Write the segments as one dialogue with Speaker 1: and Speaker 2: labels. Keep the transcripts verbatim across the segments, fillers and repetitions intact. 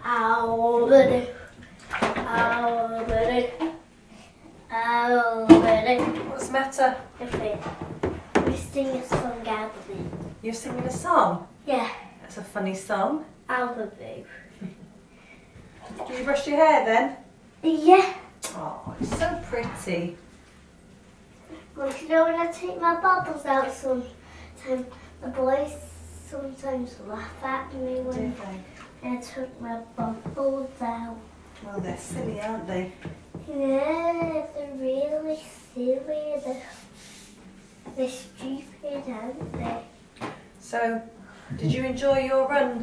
Speaker 1: Albany, Albany, Albany.
Speaker 2: What's the matter?
Speaker 1: Nothing. We sing a song, Albany.
Speaker 2: You're singing a song?
Speaker 1: Yeah.
Speaker 2: That's a funny song.
Speaker 1: Albany.
Speaker 2: Do you brush your hair then?
Speaker 1: Yeah.
Speaker 2: Oh, it's so pretty.
Speaker 1: Well, you know when I take my bubbles out sometimes, the boys sometimes laugh at me
Speaker 2: Do
Speaker 1: when
Speaker 2: they?
Speaker 1: I took my bubbles out.
Speaker 2: Well, they're silly, aren't they?
Speaker 1: Yeah, they're really silly. They're, they're stupid, aren't they?
Speaker 2: So, did you enjoy your run?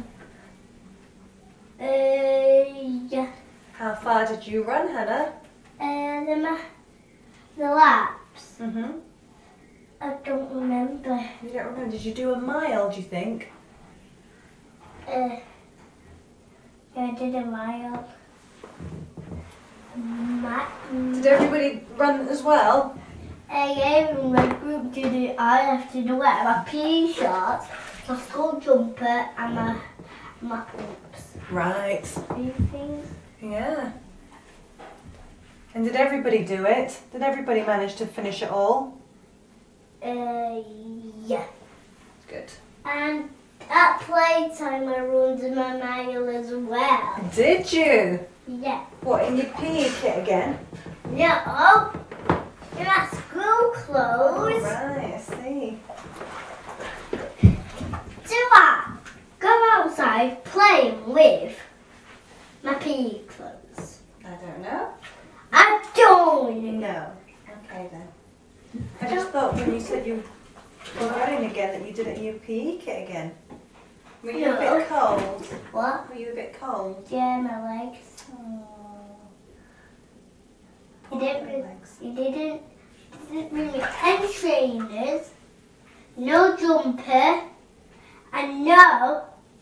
Speaker 1: Uh, yeah.
Speaker 2: How far did you run, Hannah?
Speaker 1: And the, ma- the laps,
Speaker 2: Mm-hmm.
Speaker 1: I don't remember.
Speaker 2: You don't remember? Did you do a mile, do you think?
Speaker 1: Uh, yeah, I did a mile. Ma-
Speaker 2: Did everybody run as well?
Speaker 1: Uh, yeah, when my group did it, I have to do it. My P E shorts, my school jumper, and my, my pumps.
Speaker 2: Right.
Speaker 1: Three things.
Speaker 2: Yeah. And did everybody do it? Did everybody manage to finish it all?
Speaker 1: Uh, yeah.
Speaker 2: Good.
Speaker 1: And at playtime, I run my mile as well.
Speaker 2: Did you?
Speaker 1: Yeah.
Speaker 2: What, in your P E kit again?
Speaker 1: No. In my school
Speaker 2: Oh,
Speaker 1: clothes.
Speaker 2: right, I see.
Speaker 1: Do I go outside playing with my P E clothes?
Speaker 2: I don't know.
Speaker 1: I don't.
Speaker 2: No. Okay then. I just thought when you said you were running again that you did it in your P E kit again. Were you a
Speaker 1: No.
Speaker 2: bit cold?
Speaker 1: What?
Speaker 2: Were you a bit cold?
Speaker 1: Yeah, my legs.
Speaker 2: Oh.
Speaker 1: You didn't. bring- You didn't. Didn't bring me ten trainers, no jumper, and no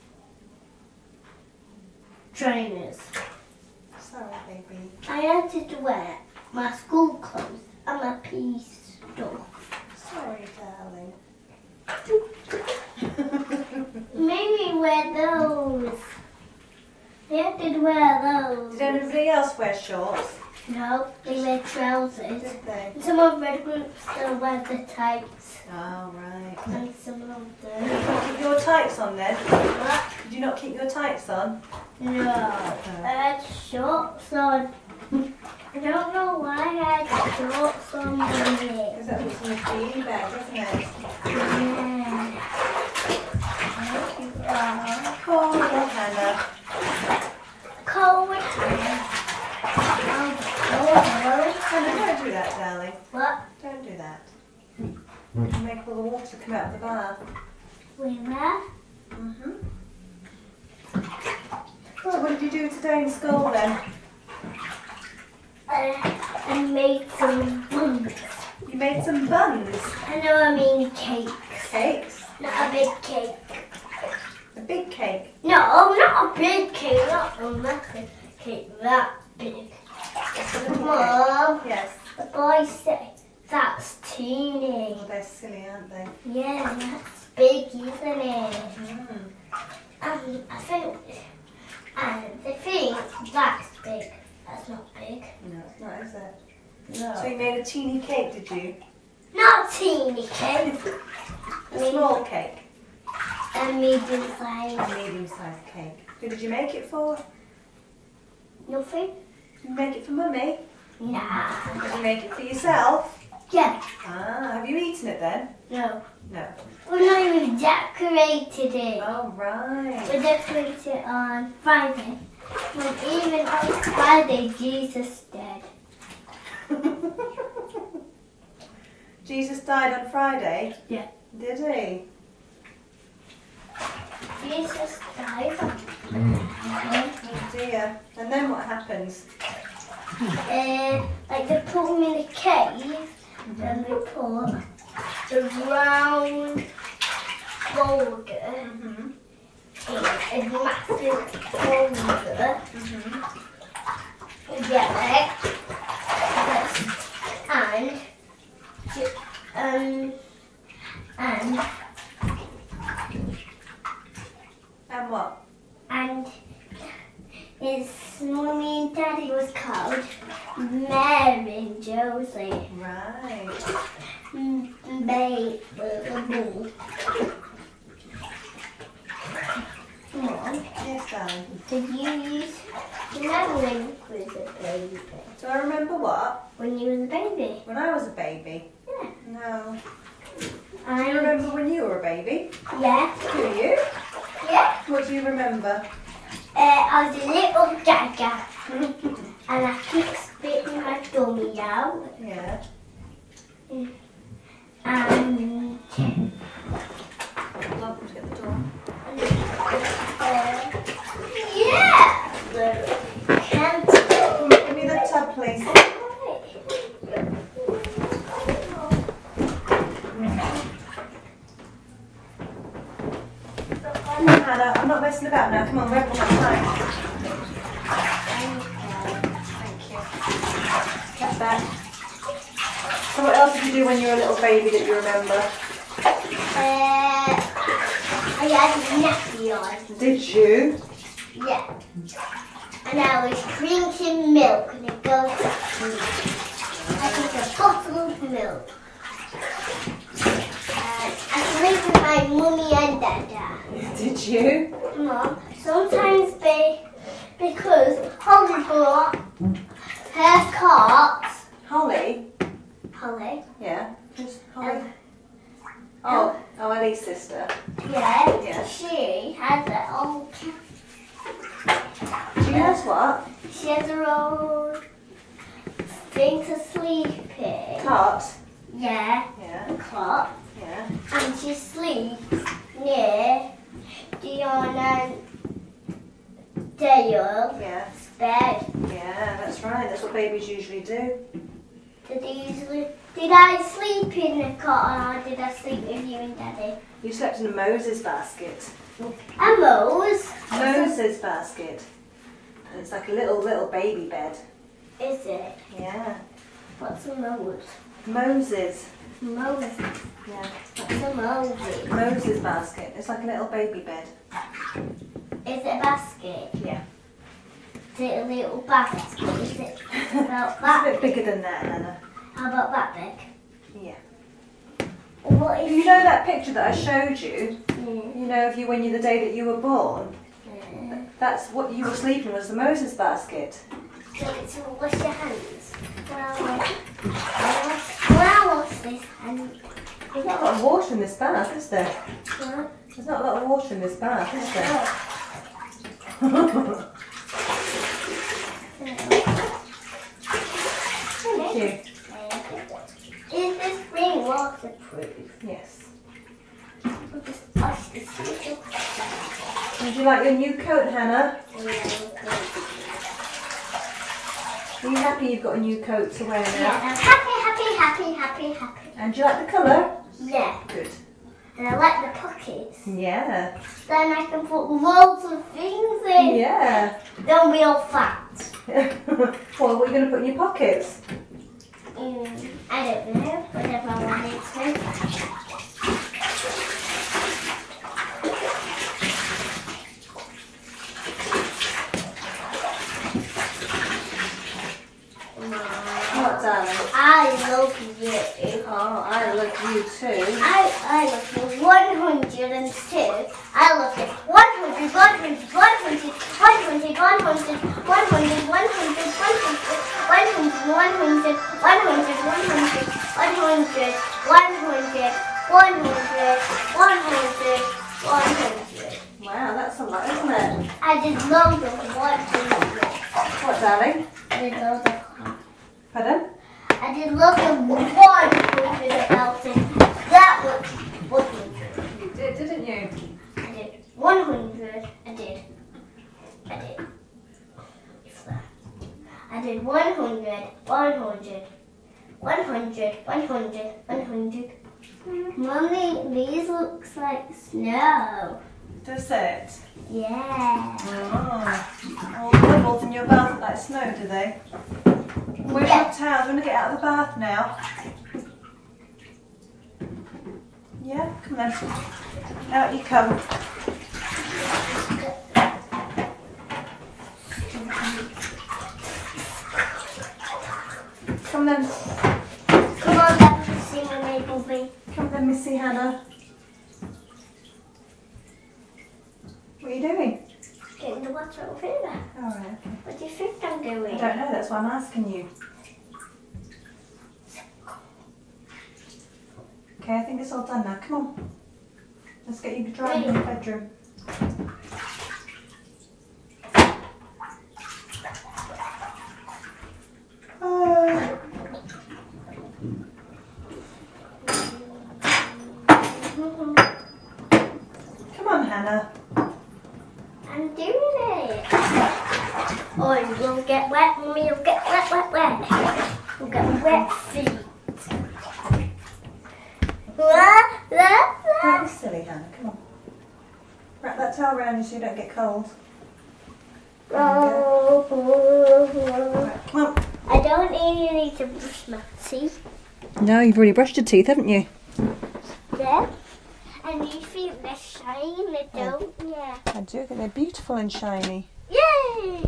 Speaker 1: trainers.
Speaker 2: Sorry, baby.
Speaker 1: I had to wear my school clothes and my P E stuff.
Speaker 2: Sorry, darling.
Speaker 1: Maybe wear those. They had to wear those.
Speaker 2: Did anybody else wear shorts?
Speaker 1: No, they wear trousers.
Speaker 2: Did they?
Speaker 1: And some of red groups still wear the tights.
Speaker 2: Oh, right.
Speaker 1: And some of them
Speaker 2: Did you not keep your tights on then?
Speaker 1: What?
Speaker 2: Did you not keep your tights on?
Speaker 1: No. I had shorts on. I don't know why I had shorts on here.
Speaker 2: Because that was in the P E bag, wasn't it?
Speaker 1: Yeah. Thank you. Uh,
Speaker 2: Cold, Hannah.
Speaker 1: cold. Oh,
Speaker 2: Hannah, don't do that, darling.
Speaker 1: what?
Speaker 2: Don't do that. You make all the water come out of the bath.
Speaker 1: Where?
Speaker 2: Mm-hmm. So what did you do today in school then?
Speaker 1: Uh, I made some buns.
Speaker 2: You made some buns.
Speaker 1: I know I mean cakes.
Speaker 2: Cakes.
Speaker 1: Not a big cake.
Speaker 2: A big cake.
Speaker 1: No, not a big cake. Not a massive cake. That big. Mom,
Speaker 2: Yes.
Speaker 1: the boys say that's teeny.
Speaker 2: Oh, they're silly, aren't they?
Speaker 1: Yeah, that's big, isn't it?
Speaker 2: Mm.
Speaker 1: Um, I think, and they think that's big. That's not big.
Speaker 2: No, it's not, is it?
Speaker 1: No.
Speaker 2: So you made a teeny cake, did you?
Speaker 1: Not teeny cake.
Speaker 2: A small cake.
Speaker 1: A medium size.
Speaker 2: A medium-sized cake. Who did you make it for?
Speaker 1: Nothing?
Speaker 2: Did you make it for Mummy?
Speaker 1: Nah.
Speaker 2: Did you make it for yourself?
Speaker 1: Yeah.
Speaker 2: Ah, have you eaten it then?
Speaker 1: No.
Speaker 2: No.
Speaker 1: We're not even decorated it.
Speaker 2: Oh, right.
Speaker 1: We decorated it on Friday. And even on Friday, Jesus died.
Speaker 2: Jesus died on Friday?
Speaker 1: Yeah.
Speaker 2: Did he?
Speaker 1: Jesus died.
Speaker 2: Oh dear. And then what happens?
Speaker 1: Uh, like they put him in a cave, and they put the round boulder
Speaker 2: Mm-hmm.
Speaker 1: in a massive boulder
Speaker 2: Mm-hmm.
Speaker 1: together, and um and
Speaker 2: And what?
Speaker 1: and called Mary and Josie.
Speaker 2: Right.
Speaker 1: Baby, boo. Mom,
Speaker 2: Yes, darling.
Speaker 1: did you use, do you remember when you was a baby?
Speaker 2: Do I remember what?
Speaker 1: When you was a baby?
Speaker 2: When I was a baby?
Speaker 1: Yeah.
Speaker 2: No.
Speaker 1: I
Speaker 2: Do you remember when you were a baby?
Speaker 1: Yeah.
Speaker 2: Do you?
Speaker 1: Yeah.
Speaker 2: What do you remember?
Speaker 1: Uh, I was a little gaga. And I kept spitting my tummy out.
Speaker 2: Yeah.
Speaker 1: And
Speaker 2: Love to get the door.
Speaker 1: uh, yeah. Can't
Speaker 2: Give me the tub, please. Hannah, I'm not messing about now. Come on, we're having time. Thank you. Get that. So what else did you do when you were a little baby that you remember?
Speaker 1: Uh, I had a nappy on.
Speaker 2: Did you?
Speaker 1: Yeah. And I was drinking milk and it goes to sleep. I took a bottle of milk. And I sleep with my mummy and dada.
Speaker 2: Did you?
Speaker 1: Mom, sometimes they, because Holly bought her cart.
Speaker 2: Holly?
Speaker 1: Holly?
Speaker 2: Yeah. Who's Holly?
Speaker 1: Um,
Speaker 2: Oh, oh, Ellie's sister.
Speaker 1: Yeah,
Speaker 2: Yeah.
Speaker 1: she has her own,
Speaker 2: She has what?
Speaker 1: she has her own thing to sleep in.
Speaker 2: Cart.
Speaker 1: Yeah,
Speaker 2: Yeah.
Speaker 1: a cot.
Speaker 2: Yeah.
Speaker 1: And she sleeps near Dion and Dale's
Speaker 2: Yeah.
Speaker 1: bed.
Speaker 2: Yeah, that's right. That's what babies usually do.
Speaker 1: Did, they usually, did I sleep in the cot or did I sleep with you and Daddy?
Speaker 2: You slept in a Moses basket.
Speaker 1: A Mose.
Speaker 2: Moses basket. And it's like a little, little baby bed.
Speaker 1: Is it?
Speaker 2: Yeah.
Speaker 1: What's a Mose?
Speaker 2: Moses.
Speaker 1: Moses.
Speaker 2: Yeah.
Speaker 1: What's a Moses?
Speaker 2: Moses basket. It's like a little baby bed.
Speaker 1: Is it a basket?
Speaker 2: Yeah.
Speaker 1: Is it a little basket? Is it about
Speaker 2: It's a
Speaker 1: that?
Speaker 2: bit bigger than that, Hannah.
Speaker 1: How about that big?
Speaker 2: Yeah.
Speaker 1: What is
Speaker 2: You know that picture that I showed you?
Speaker 1: Mm.
Speaker 2: You know, of you when you the day that you were born?
Speaker 1: Mm.
Speaker 2: That's what you were sleeping was the Moses basket.
Speaker 1: So it's to wash your hands. Well, well, wash this hand.
Speaker 2: There's not a lot of water in this bath, is there?
Speaker 1: Huh?
Speaker 2: There's not a lot of water in this bath, is there?
Speaker 1: Oh.
Speaker 2: Thank you.
Speaker 1: Is this ring waterproof?
Speaker 2: Yes.
Speaker 1: I'll just wash this little.
Speaker 2: Would you like your new coat, Hannah? Are you happy you've got a new coat to wear
Speaker 1: Yeah,
Speaker 2: now?
Speaker 1: I'm happy, happy, happy, happy, happy.
Speaker 2: And do you like the colour?
Speaker 1: Yeah,
Speaker 2: Good.
Speaker 1: and I like the pockets.
Speaker 2: Yeah.
Speaker 1: Then I can put loads of things in.
Speaker 2: Yeah.
Speaker 1: Don't be all fat.
Speaker 2: Well, what are you going to put in your pockets?
Speaker 1: Mm, I don't know, whatever I want it to.
Speaker 2: What, darling?
Speaker 1: I love you.
Speaker 2: Oh, I love you too.
Speaker 1: I, I love you one hundred and two. I love you one hundred, one hundred, one hundred, one hundred, one hundred, one hundred, one hundred, one hundred, one hundred, one hundred, one hundred, one hundred, one hundred, one hundred, one hundred, one hundred.
Speaker 2: Wow, that's a lot, isn't it?
Speaker 1: I did loads of one hundred.
Speaker 2: What, darling?
Speaker 1: I did loads of
Speaker 2: Pardon?
Speaker 1: I did lots of one hundred about it. That was one hundred.
Speaker 2: You did, didn't you?
Speaker 1: I did one hundred. I did. I did. It's that. I did one hundred, one hundred, one hundred, one hundred, one hundred. Mummy, these looks like snow.
Speaker 2: Does it?
Speaker 1: Yeah.
Speaker 2: Oh. All the bubbles in your bath look like snow, do they? Where's your towel? Do you want to get out of the bath now? Yeah? Come then. Out you come. on then.
Speaker 1: Come on, let me see my maple bee.
Speaker 2: Come then, Missy Hannah. What are you doing?
Speaker 1: Getting the water over here.
Speaker 2: Alright, okay.
Speaker 1: What do you think I'm doing?
Speaker 2: I don't know, that's why I'm asking you. Okay, I think it's all done now. Come on. Let's get you drying in the bedroom. Oh. Come on, Hannah.
Speaker 1: I'm doing it. Oh, you'll get wet, Mummy. You'll get wet, wet, wet. You'll get wet feet. La, la,
Speaker 2: Don't be silly, Hannah. Come on. Wrap that towel around you so you don't get cold.
Speaker 1: la.
Speaker 2: Right, come on.
Speaker 1: I don't really need to brush my teeth.
Speaker 2: No, you've already brushed your teeth, haven't you?
Speaker 1: Yeah. And you think they're shiny, don't you?
Speaker 2: I do. I think they're beautiful and shiny.
Speaker 1: Yay!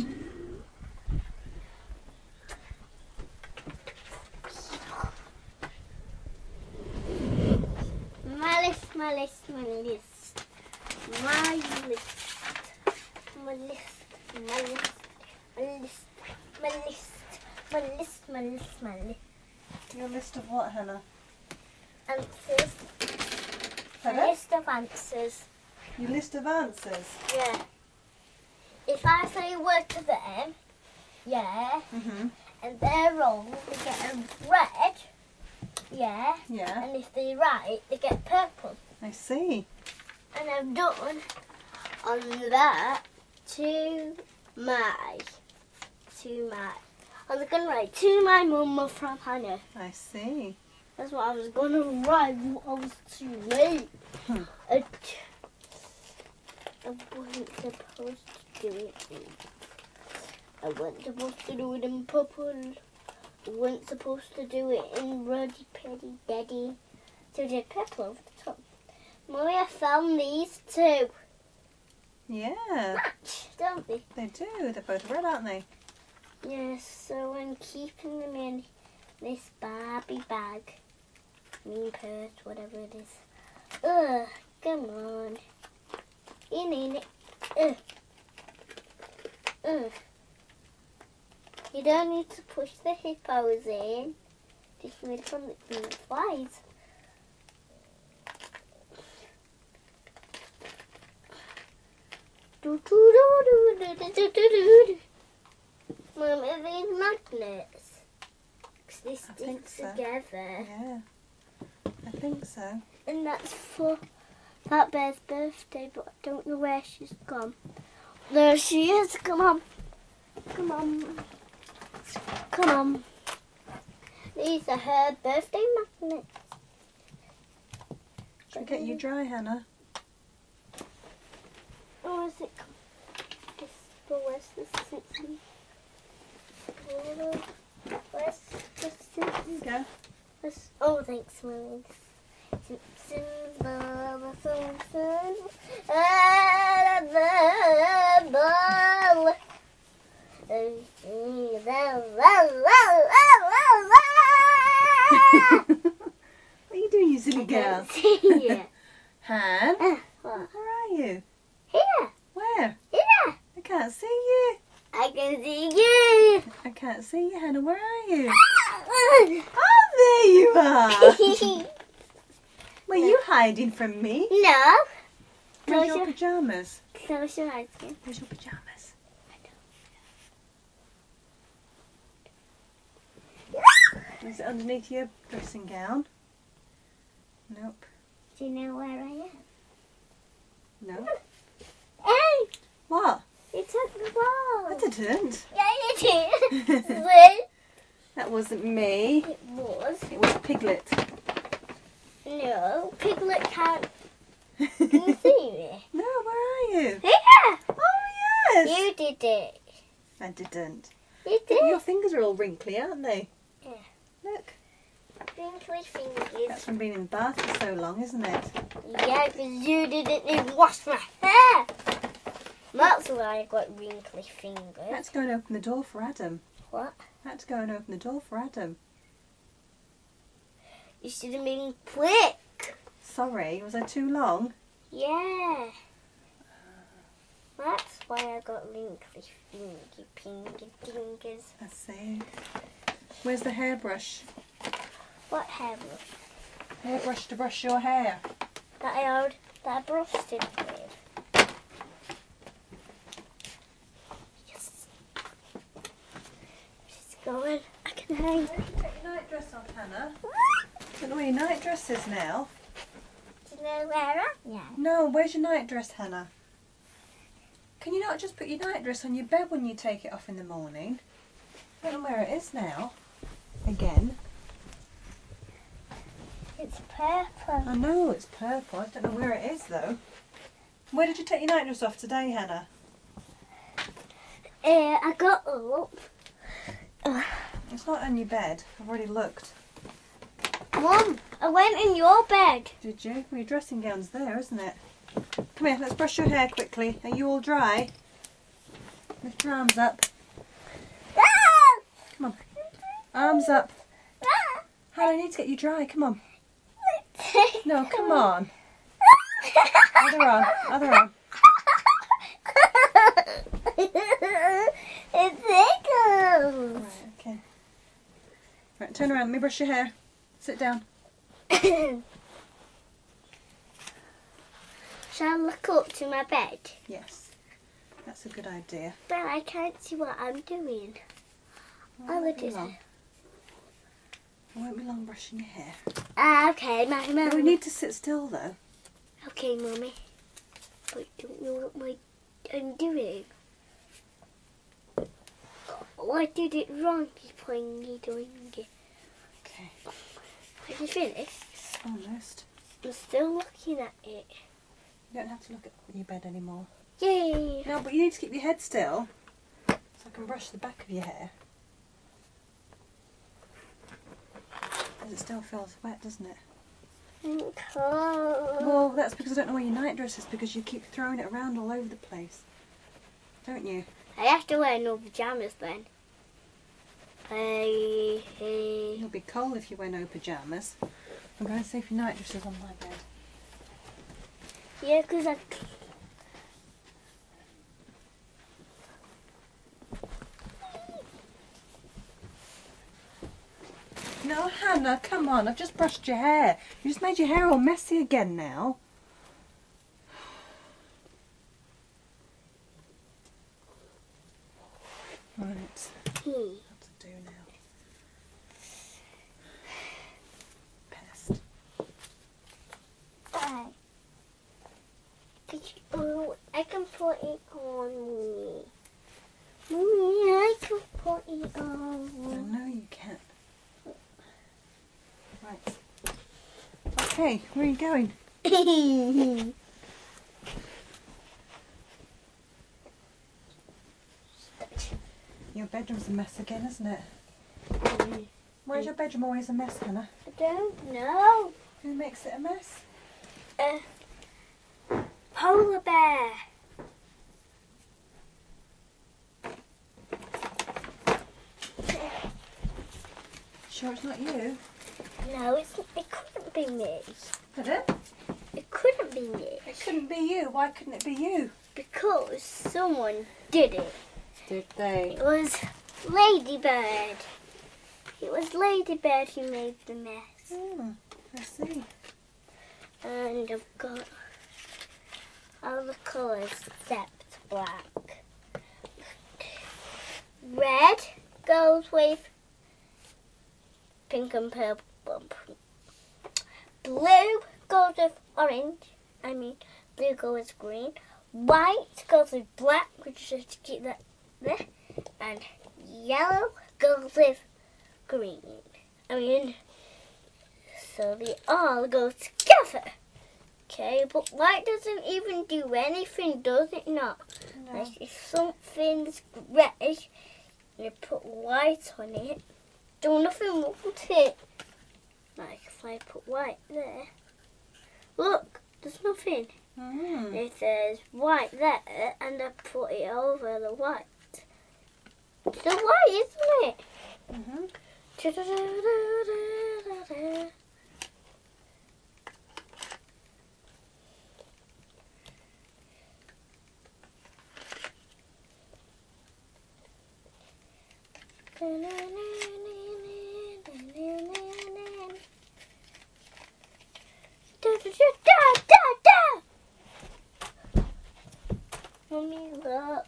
Speaker 1: My list, my list, my list. My list. My list, my list. My list, my list. My list, my list, my list.
Speaker 2: Your list of what, Hannah?
Speaker 1: Answers. My
Speaker 2: Pardon?
Speaker 1: list of answers.
Speaker 2: Your list of answers?
Speaker 1: Yeah. If I say a word to them, yeah,
Speaker 2: Mm-hmm.
Speaker 1: and they're wrong, they get a red, yeah,
Speaker 2: Yeah.
Speaker 1: and if they're right, they get purple.
Speaker 2: I see.
Speaker 1: And I've done on that to my, to my, I was going to write to my mum from Hannah.
Speaker 2: I see.
Speaker 1: That's what I was going to write, but I was too late.
Speaker 2: Hmm.
Speaker 1: I, I wasn't supposed to do it in, I wasn't supposed to do it in purple. I wasn't supposed to do it in Ruddy Petty Daddy. So I did purple over the top. Mummy, I found these two.
Speaker 2: Yeah.
Speaker 1: Match, don't they?
Speaker 2: They do. They're both red, aren't they?
Speaker 1: Yes, so I'm keeping them in this Barbie bag. Mean purse, whatever it is. Ugh, come on. In, in it. Ugh. Ugh. You don't need to push the hippos in. Just wait from the flies. Do do do do do do do do. Mum, are these magnets? 'Cause they
Speaker 2: I
Speaker 1: stick
Speaker 2: think so.
Speaker 1: together.
Speaker 2: Yeah. I think so.
Speaker 1: And that's for that bear's birthday, but I don't know where she's gone. There she is. Come on. Come on. Come on. These are her birthday magnets.
Speaker 2: Should we get you dry, Hannah?
Speaker 1: Oh, is it? This, but where's the sitting? Where's the
Speaker 2: There you
Speaker 1: sitting?
Speaker 2: go.
Speaker 1: Where's, oh, thanks, Mummy. Simpsons, Bubba Simpsons, and the ball.
Speaker 2: What are you doing, you silly girl?
Speaker 1: Yeah.
Speaker 2: Han?
Speaker 1: Uh, what?
Speaker 2: Where are you?
Speaker 1: Here,
Speaker 2: Where?
Speaker 1: here.
Speaker 2: I can't see you.
Speaker 1: I can see you.
Speaker 2: I can't see you, Hannah. Where are you?
Speaker 1: no.
Speaker 2: Oh, there you are. Were you hiding from me?
Speaker 1: Where's
Speaker 2: Where's your
Speaker 1: your,
Speaker 2: pyjamas?
Speaker 1: close your eyes again.
Speaker 2: Where's your pyjamas? Is it underneath your dressing gown? Nope.
Speaker 1: Do you know where I am?
Speaker 2: No.
Speaker 1: Hey,
Speaker 2: What?
Speaker 1: you took the ball.
Speaker 2: I didn't.
Speaker 1: Yeah, you did. Wait.
Speaker 2: That wasn't me.
Speaker 1: It was.
Speaker 2: It was Piglet.
Speaker 1: No, Piglet can't. Can you see me?
Speaker 2: No, where are you?
Speaker 1: Yeah.
Speaker 2: Oh, yes.
Speaker 1: You did it.
Speaker 2: I didn't.
Speaker 1: You
Speaker 2: Your
Speaker 1: did.
Speaker 2: fingers are all wrinkly, aren't they?
Speaker 1: Yeah.
Speaker 2: Look.
Speaker 1: Wrinkly fingers.
Speaker 2: That's from being in the bath for so long, isn't it?
Speaker 1: Yeah, because you didn't even wash my hair. That's why I got wrinkly fingers.
Speaker 2: Let's go and open the door for Adam.
Speaker 1: What?
Speaker 2: I had to go and open the door for Adam.
Speaker 1: You should have been quick.
Speaker 2: Sorry, was I too long?
Speaker 1: Yeah. That's why I got wrinkly fingy pinky fingers.
Speaker 2: I see. Where's the hairbrush?
Speaker 1: What hairbrush?
Speaker 2: Hairbrush to brush your hair.
Speaker 1: That I already, that I brushed it with. Yes. She's going. I can hang.
Speaker 2: Where did you take your night dress off, Hannah? I don't know where your night dress is now.
Speaker 1: Do you know where I am?
Speaker 2: No, where's your night dress, Hannah? Can you not just put your night dress on your bed when you take it off in the morning? I don't know where it is now. Again.
Speaker 1: It's purple.
Speaker 2: I know it's purple. I don't know where it is though. Where did you take your night dress off today, Hannah?
Speaker 1: Uh, I got up. Uh,
Speaker 2: It's not on your bed. I've already looked.
Speaker 1: Mum, I went in your bed.
Speaker 2: Did you? Well, your dressing gown's there, isn't it? Come here, let's brush your hair quickly. Are you all dry? Lift your arms up.
Speaker 1: Ah!
Speaker 2: Come on. Arms up. Hannah, I need to get you dry. Come on. No, come on. Other arm. Other arm.
Speaker 1: It tickles.
Speaker 2: Right, okay. Right, turn around. Let me brush your hair. Sit down.
Speaker 1: Shall I look up to my bed?
Speaker 2: Yes. That's a good idea.
Speaker 1: But I can't see what I'm doing.
Speaker 2: Well,
Speaker 1: I
Speaker 2: it
Speaker 1: will
Speaker 2: won't
Speaker 1: do
Speaker 2: be
Speaker 1: that.
Speaker 2: long. It won't be long brushing your hair.
Speaker 1: Ah, okay, my mum.
Speaker 2: We need to sit still though.
Speaker 1: Okay, Mummy. But I don't know what my, I'm doing. Oh, I did it wrong. He's pointing doing it.
Speaker 2: Okay.
Speaker 1: Have you finished?
Speaker 2: Almost.
Speaker 1: I'm still looking at it.
Speaker 2: You don't have to look at your bed anymore.
Speaker 1: Yay!
Speaker 2: No, but you need to keep your head still so I can brush the back of your hair. Because it still feels wet, doesn't it?
Speaker 1: I'm cold.
Speaker 2: Well, that's because I don't know where your night dress is because you keep throwing it around all over the place. Don't you?
Speaker 1: I have to wear no pajamas then. Hey, hey.
Speaker 2: You'll be cold if you wear no pyjamas. I'm going to see if your night dress is on my bed.
Speaker 1: Yeah, because I...
Speaker 2: No, Hannah, come on. I've just brushed your hair. You just made your hair all messy again now. Right.
Speaker 1: Hmm.
Speaker 2: What to do now? Pest.
Speaker 1: Bye. Oh, I can put it on me. Mommy, I can put it
Speaker 2: I
Speaker 1: on.
Speaker 2: know you can. Right. Okay, where are you going? Your bedroom's a mess again, isn't it? Where's your bedroom always a mess, Hannah?
Speaker 1: I don't know.
Speaker 2: Who makes it a mess?
Speaker 1: Uh, polar bear.
Speaker 2: Sure it's not you?
Speaker 1: No, it's, it couldn't be me.
Speaker 2: Pardon?
Speaker 1: It couldn't be me.
Speaker 2: It couldn't be you. Why couldn't it be you?
Speaker 1: Because someone did it.
Speaker 2: Did they?
Speaker 1: It was Ladybird. It was Ladybird who made the mess.
Speaker 2: Oh, I see.
Speaker 1: And I've got all the colours except black. Red goes with pink and purple. Blue goes with orange. I mean, blue goes with green. White goes with black, which is to keep that there. And yellow goes with green. I mean, so they all go together. Okay, but white doesn't even do anything, does it not?
Speaker 2: No.
Speaker 1: Like if something's reddish, you put white on it, do nothing won't it? Like if I put white there, look, there's nothing.
Speaker 2: Mm.
Speaker 1: It says white there, and I put it over the white. It's the white, isn't it?
Speaker 2: Mm-hmm.
Speaker 1: Mommy, look.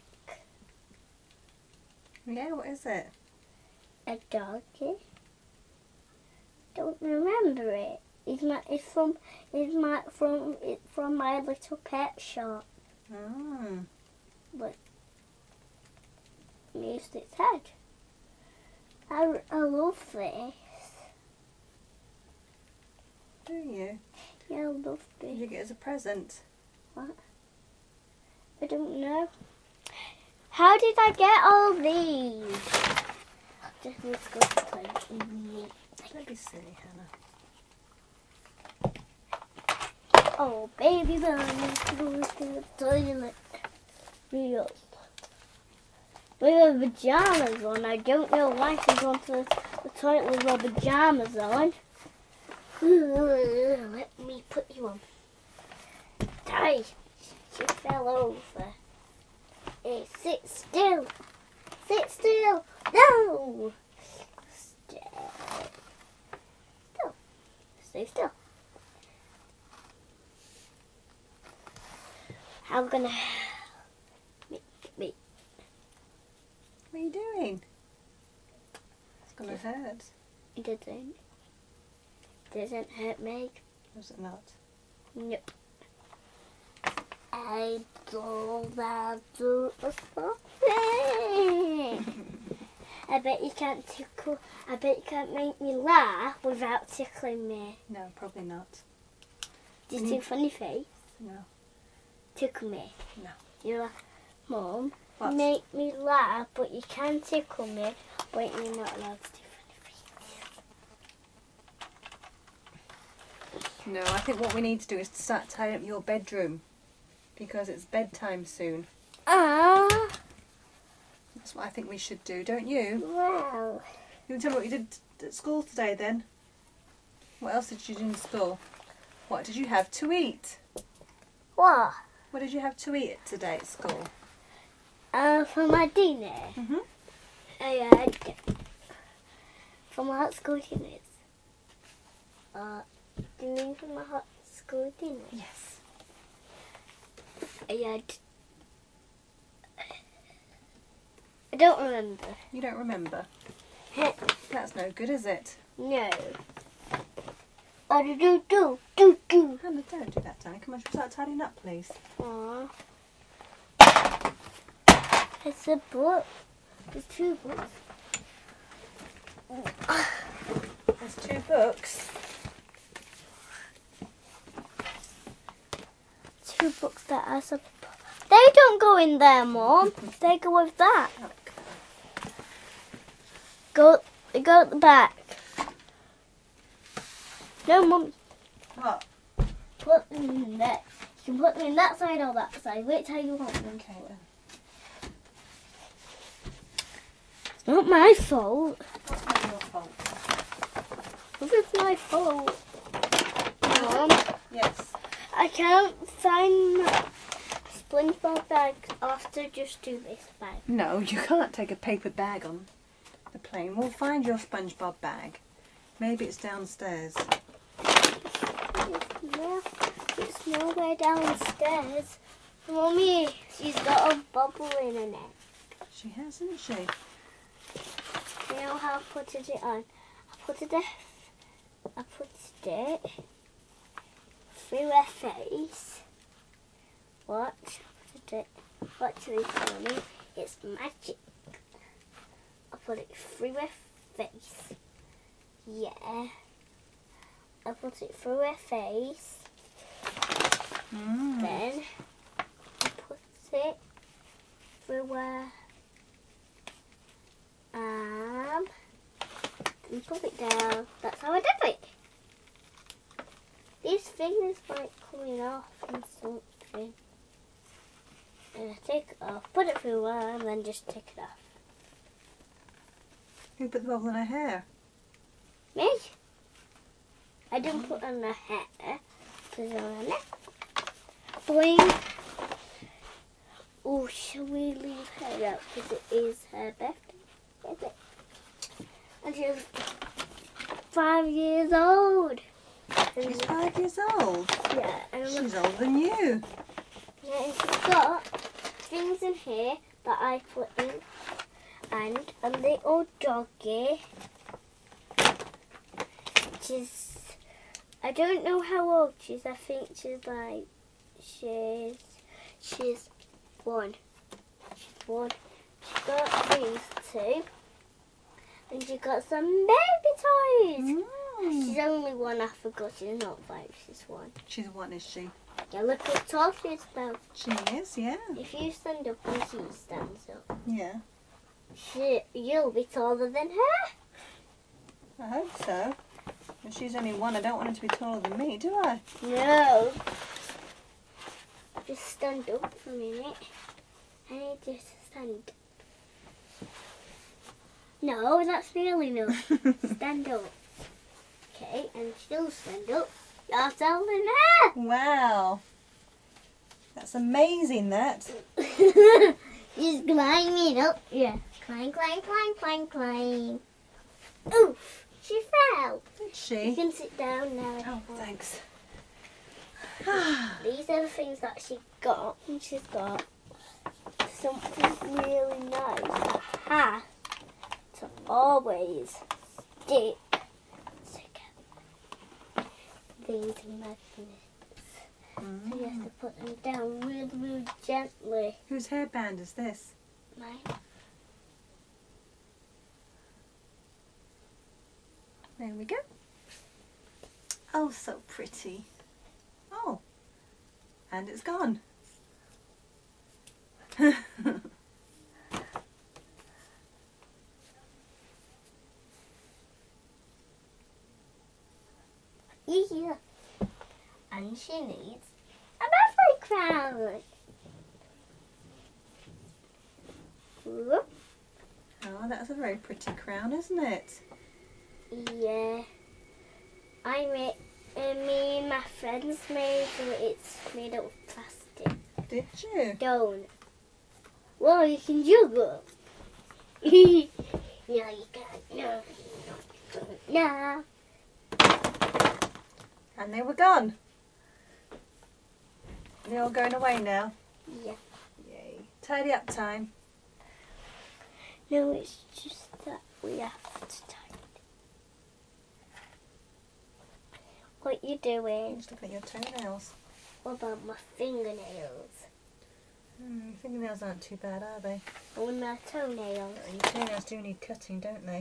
Speaker 2: Yeah, what is it?
Speaker 1: A doggy. Don't remember it. It's my. It's from. It's my from. It's from My Little Pet Shop.
Speaker 2: Mm.
Speaker 1: But it used its head. I, I love this.
Speaker 2: Do you?
Speaker 1: Yeah, I love
Speaker 2: Did
Speaker 1: this.
Speaker 2: you get it as a present?
Speaker 1: I don't know. How did I get all these? Just let's go to play.
Speaker 2: Don't be silly, Hannah.
Speaker 1: Oh, baby bunny goes to the toilet. Real. With her pajamas on. I don't know why she's gone to the toilet with her pajamas on. Let me put you on. Die. She fell over. Hey, sit still. Sit still. No. Still. Still. Stay still. I'm gonna wait, wait.
Speaker 2: What are you doing? It's gonna hurt.
Speaker 1: It doesn't. Doesn't hurt me.
Speaker 2: Does it not?
Speaker 1: Nope. I don't have to stop it. I bet you can't tickle. I bet you can't make me laugh without tickling me.
Speaker 2: No, probably not.
Speaker 1: Just
Speaker 2: Mm.
Speaker 1: do funny face.
Speaker 2: No.
Speaker 1: Tickle me.
Speaker 2: No.
Speaker 1: You're like, Mum,
Speaker 2: What?
Speaker 1: make me laugh, but you can tickle me, but you're not allowed to do
Speaker 2: No, I think what we need to do is to start tidying up your bedroom because it's bedtime soon.
Speaker 1: Ah,
Speaker 2: That's what I think we should do, don't you?
Speaker 1: wow.
Speaker 2: You can tell me what you did at school today then. What else did you do in school? What did you have to eat?
Speaker 1: What?
Speaker 2: What did you have to eat today at school?
Speaker 1: Uh, for my dinner,
Speaker 2: Mm-hmm.
Speaker 1: I had, for my hot school dinners. Uh, do you mean for my hot school dinner?
Speaker 2: Yes.
Speaker 1: I had, I don't remember.
Speaker 2: You don't remember? That's no good, is it?
Speaker 1: No. Oh, do do do do do.
Speaker 2: Hannah, don't do that, Danny. Come on, should we start tidying up, please?
Speaker 1: Aww. It's a book. There's two books.
Speaker 2: There's two books.
Speaker 1: Two books that are some. They don't go in there, Mom. They go with that.
Speaker 2: Okay.
Speaker 1: Go, they go at the back. No, Mum.
Speaker 2: What?
Speaker 1: Put them in there. You can put them in that side or that side. Which how you want them.
Speaker 2: Okay then.
Speaker 1: It's not my fault.
Speaker 2: What's not your fault?
Speaker 1: This is my fault. Mom,
Speaker 2: Yes.
Speaker 1: I can't find my SpongeBob bag. I'll have to just do this bag.
Speaker 2: No, you can't take a paper bag on the plane. We'll find your SpongeBob bag. Maybe it's downstairs.
Speaker 1: Yeah, it's nowhere downstairs. Mummy, she's got a bubble in her neck.
Speaker 2: She has, hasn't she?
Speaker 1: You know how I put it on? I put it, I put it through her face. Watch, put it. Watch this, Mummy. It's magic. I put it through her face. Yeah. I put it through her face.
Speaker 2: Mm.
Speaker 1: Then I put it through her arm. Then put it down. That's how I do it. These fingers might coming off and something. And I take it off, put it through her, and then just take it off.
Speaker 2: Who put the bubble in her hair?
Speaker 1: Me? I didn't put on her hair. Put it on her neck. Boing. Oh, shall we leave her out because it is her birthday? Is it? And she's five years old.
Speaker 2: She's five years old.
Speaker 1: Yeah, and
Speaker 2: She's older than you.
Speaker 1: yeah, and she's got things in here that I put in, and a little doggy. She's, I don't know how old she is. I think she's like, she's, she's one. She's one. She's got these two. And she got some baby toys.
Speaker 2: Mm.
Speaker 1: She's only one, I forgot. She's not five, she's one.
Speaker 2: She's one, is she?
Speaker 1: Yeah, look how tall she is now.
Speaker 2: She is, yeah.
Speaker 1: If you stand up and she stands up,
Speaker 2: Yeah.
Speaker 1: she, you'll be taller than her.
Speaker 2: I hope so. If she's only one, I don't want her to be taller than me, do I?
Speaker 1: No. Just stand up for a minute. I need to stand. No, that's really no. Stand up. Okay, and still stand up. You're taller than her.
Speaker 2: Wow. That's amazing, that.
Speaker 1: She's climbing up. Yeah. Climb, climb, climb, climb, climb. Oof. She fell.
Speaker 2: Did
Speaker 1: You
Speaker 2: she?
Speaker 1: can sit down now.
Speaker 2: Oh, thanks.
Speaker 1: These are the things that she got. And she's got something really nice that has to always stick together. These magnets.
Speaker 2: Mm.
Speaker 1: So you have to put them down really, really gently.
Speaker 2: Whose hairband is this?
Speaker 1: Mine.
Speaker 2: There we go. Oh, so pretty. Oh, and it's gone.
Speaker 1: Yeah. And she needs a birthday crown. Whoop.
Speaker 2: Oh, that's a very pretty crown, isn't it?
Speaker 1: Yeah. I made, uh, me and my friends made it. It's made out of plastic.
Speaker 2: Did you?
Speaker 1: Don't. Well, you can juggle. No, you can't. No. No.
Speaker 2: And they were gone. They're all going away now.
Speaker 1: Yeah.
Speaker 2: Yay. Tidy up time.
Speaker 1: No, it's just that we have to tidy. What you doing?
Speaker 2: Just look at your toenails.
Speaker 1: What about my fingernails?
Speaker 2: Hmm, your fingernails aren't too bad, are they?
Speaker 1: Or my toenails?
Speaker 2: Your toenails do need cutting, don't they?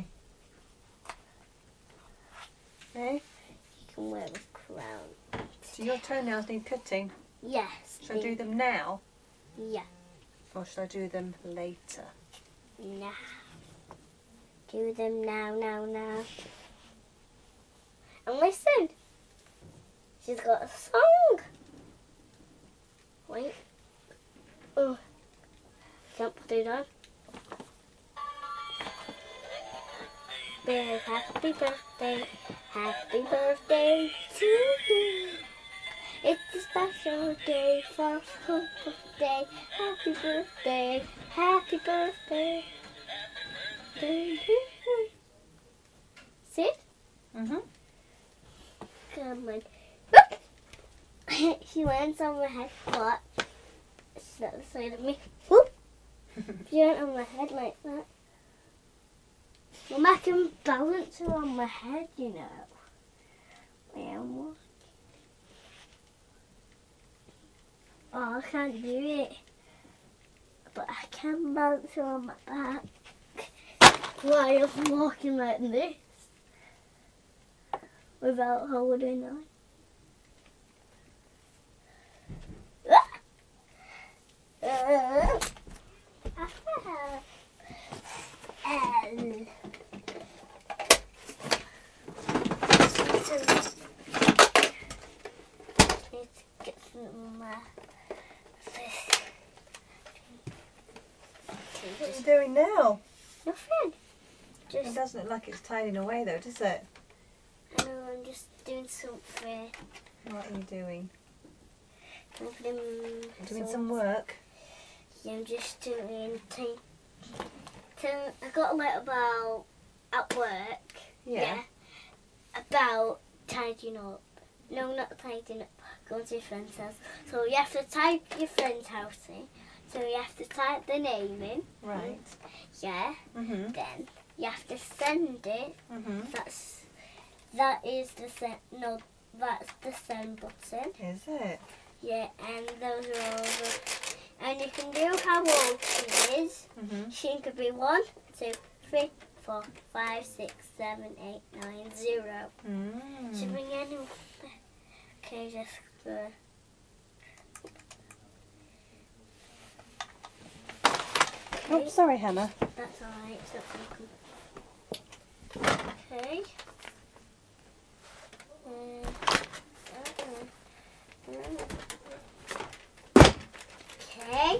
Speaker 2: Eh?
Speaker 1: You can wear a crown.
Speaker 2: So your toenails need cutting.
Speaker 1: Yes.
Speaker 2: Should I do them now?
Speaker 1: Yeah.
Speaker 2: Or should I do them later?
Speaker 1: Now. Do them now, now, now. And listen. She's got a song. Wait. Oh. Can't put it on. Bear, happy birthday. Happy birthday to you. It's a special day for birthday. Happy birthday. Happy birthday. See?
Speaker 2: Mm-hmm.
Speaker 1: Come on. She lands on my head. What? She's not the side of me. Whoop. She went on my head like that. Well, I can balance her on my head, you know. Well, oh, I can't do it. But I can balance her on my back while I'm walking like this without holding on. Uh, L. Let's get some uh,
Speaker 2: What are you doing now?
Speaker 1: Nothing. Just,
Speaker 2: It doesn't look like it's tidying away though, does it?
Speaker 1: I know, I'm just doing something.
Speaker 2: What are you doing?
Speaker 1: I'm putting
Speaker 2: Doing some work?
Speaker 1: Yeah, I'm just doing. T- t- I got a letter about at work.
Speaker 2: Yeah.
Speaker 1: About tidying up. No, not tidying up. Going to your friend's house. So you have to type your friend's house in. So you have to type the name in.
Speaker 2: Right.
Speaker 1: Yeah.
Speaker 2: Mhm.
Speaker 1: Then you have to send it.
Speaker 2: Mhm.
Speaker 1: That's that is the send. No, that's the send button.
Speaker 2: Is it?
Speaker 1: Yeah, and those are all the. And you can do how old she is.
Speaker 2: Mhm.
Speaker 1: She could be one, two, three, four, five, six, seven, eight, nine, zero.
Speaker 2: Mm.
Speaker 1: Should bring any. Okay, just the.
Speaker 2: Oh, sorry, Hannah.
Speaker 1: That's alright. It's not gonna come. Okay. Uh, uh, uh, okay.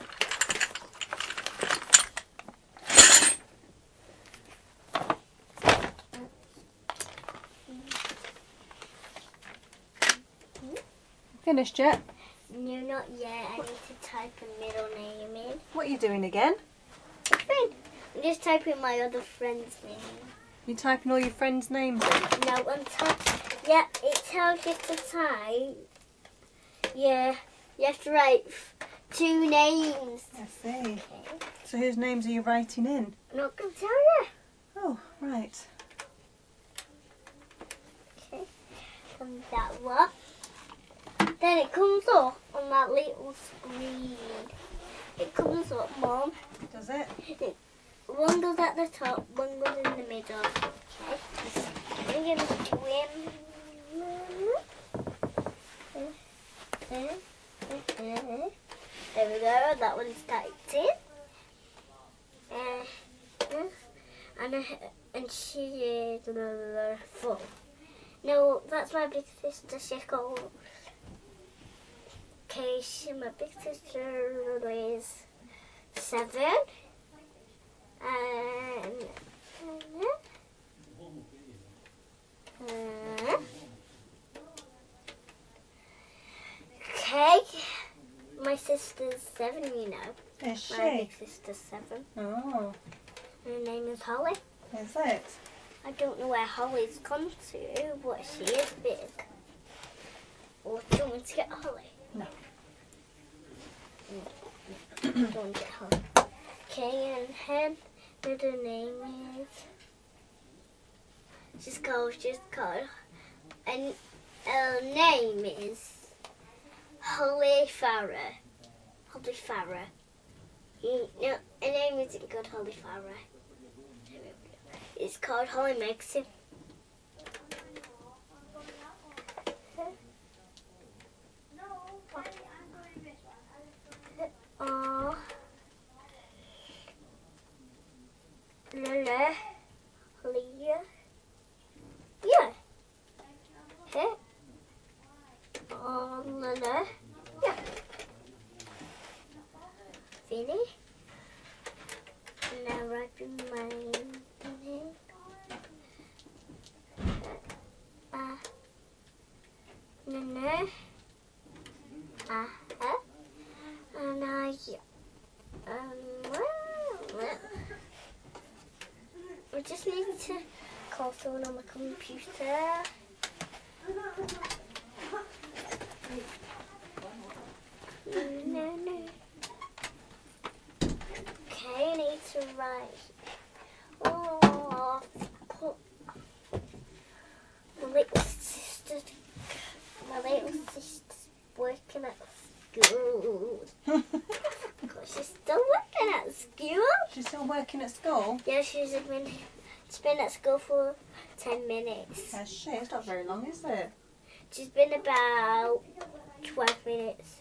Speaker 2: Finished yet?
Speaker 1: No, not yet. I need to type a middle name in.
Speaker 2: What are you doing again?
Speaker 1: Friend. I'm just typing my other friend's name.
Speaker 2: You typing all your friends' names in?
Speaker 1: No, I'm typing. Yeah, it tells you to type. Yeah, you have to write f- two names.
Speaker 2: I see.
Speaker 1: Okay.
Speaker 2: So whose names are you writing in?
Speaker 1: I'm not going to tell you.
Speaker 2: Oh, right.
Speaker 1: Okay. And that one. Then it comes up on that little screen. It comes up, Mum.
Speaker 2: Does it?
Speaker 1: One goes at the top, one goes in the middle. Okay. I'm going to swim. There we go. That one's typed in. Uh, and uh, and she is uh, four. No, that's my big sister. She's called. Okay, she, my big sister is seven. And uh, okay, my sister's seven, you know.
Speaker 2: Is
Speaker 1: My
Speaker 2: she?
Speaker 1: big sister's seven.
Speaker 2: Oh,
Speaker 1: Her name is Holly.
Speaker 2: is it?
Speaker 1: I don't know where Holly's gone to, but she is big. Or do you want to get Holly?
Speaker 2: No.
Speaker 1: No. Don't want to get Holly. Okay, and her middle name is. She's called. She's called. And her name is Holly Farah. Holly Farah. You, no, her name isn't called Holly Farah. It's called Holly Megson. Oh. Lala. Leah. Yeah. Hey. Oh, Lala. Yeah. Vinny. Now writing my name. Ah. Nana. Ah. Ah. And I. Um. Well. I just need to call someone on my computer. No, no. Okay, I need to write. Oh, put my little sister. My little sister's working at school. God, she's still working at school.
Speaker 2: She's still working at school?
Speaker 1: Yeah, she's been, she's been at school for ten minutes.
Speaker 2: Has she? It's not very long, is it?
Speaker 1: She's been about twelve minutes.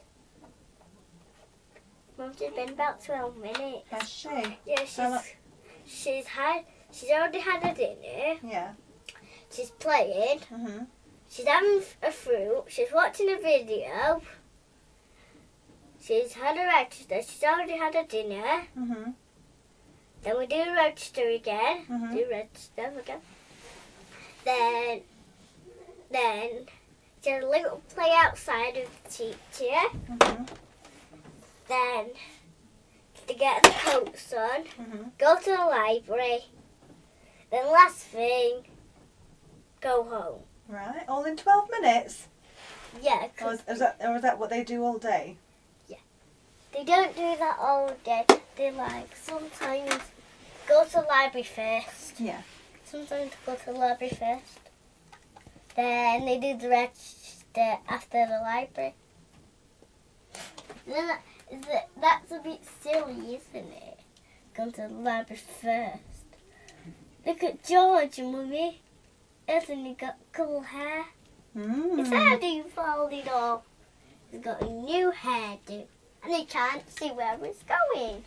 Speaker 1: Mum, she's been about twelve minutes.
Speaker 2: Has she?
Speaker 1: Yeah, she's,
Speaker 2: So that-
Speaker 1: she's had, she's already had her dinner.
Speaker 2: Yeah.
Speaker 1: She's playing.
Speaker 2: Mhm.
Speaker 1: She's having a fruit. She's watching a video. She's had her register. She's already had her dinner.
Speaker 2: Mhm.
Speaker 1: Then we do register again.
Speaker 2: Mhm.
Speaker 1: Do register again. Then, then, do a little play outside with the teacher.
Speaker 2: Mhm.
Speaker 1: Then, to get the coats on,
Speaker 2: Mhm.
Speaker 1: go to the library. Then last thing, go home.
Speaker 2: Right. All in twelve minutes.
Speaker 1: Yeah,
Speaker 2: Or
Speaker 1: 'cause
Speaker 2: is, is that or is that what they do all day?
Speaker 1: they don't do that all day. They like sometimes go to the library first.
Speaker 2: Yeah.
Speaker 1: Sometimes go to the library first. Then they do the register after the library. Then that, is it, that's a bit silly, isn't it? Going to the library first. Look at George, Mummy. Hasn't he got cool hair? His
Speaker 2: Mm.
Speaker 1: hairdo folded off. He's got a new hairdo. And he can't see where it's going.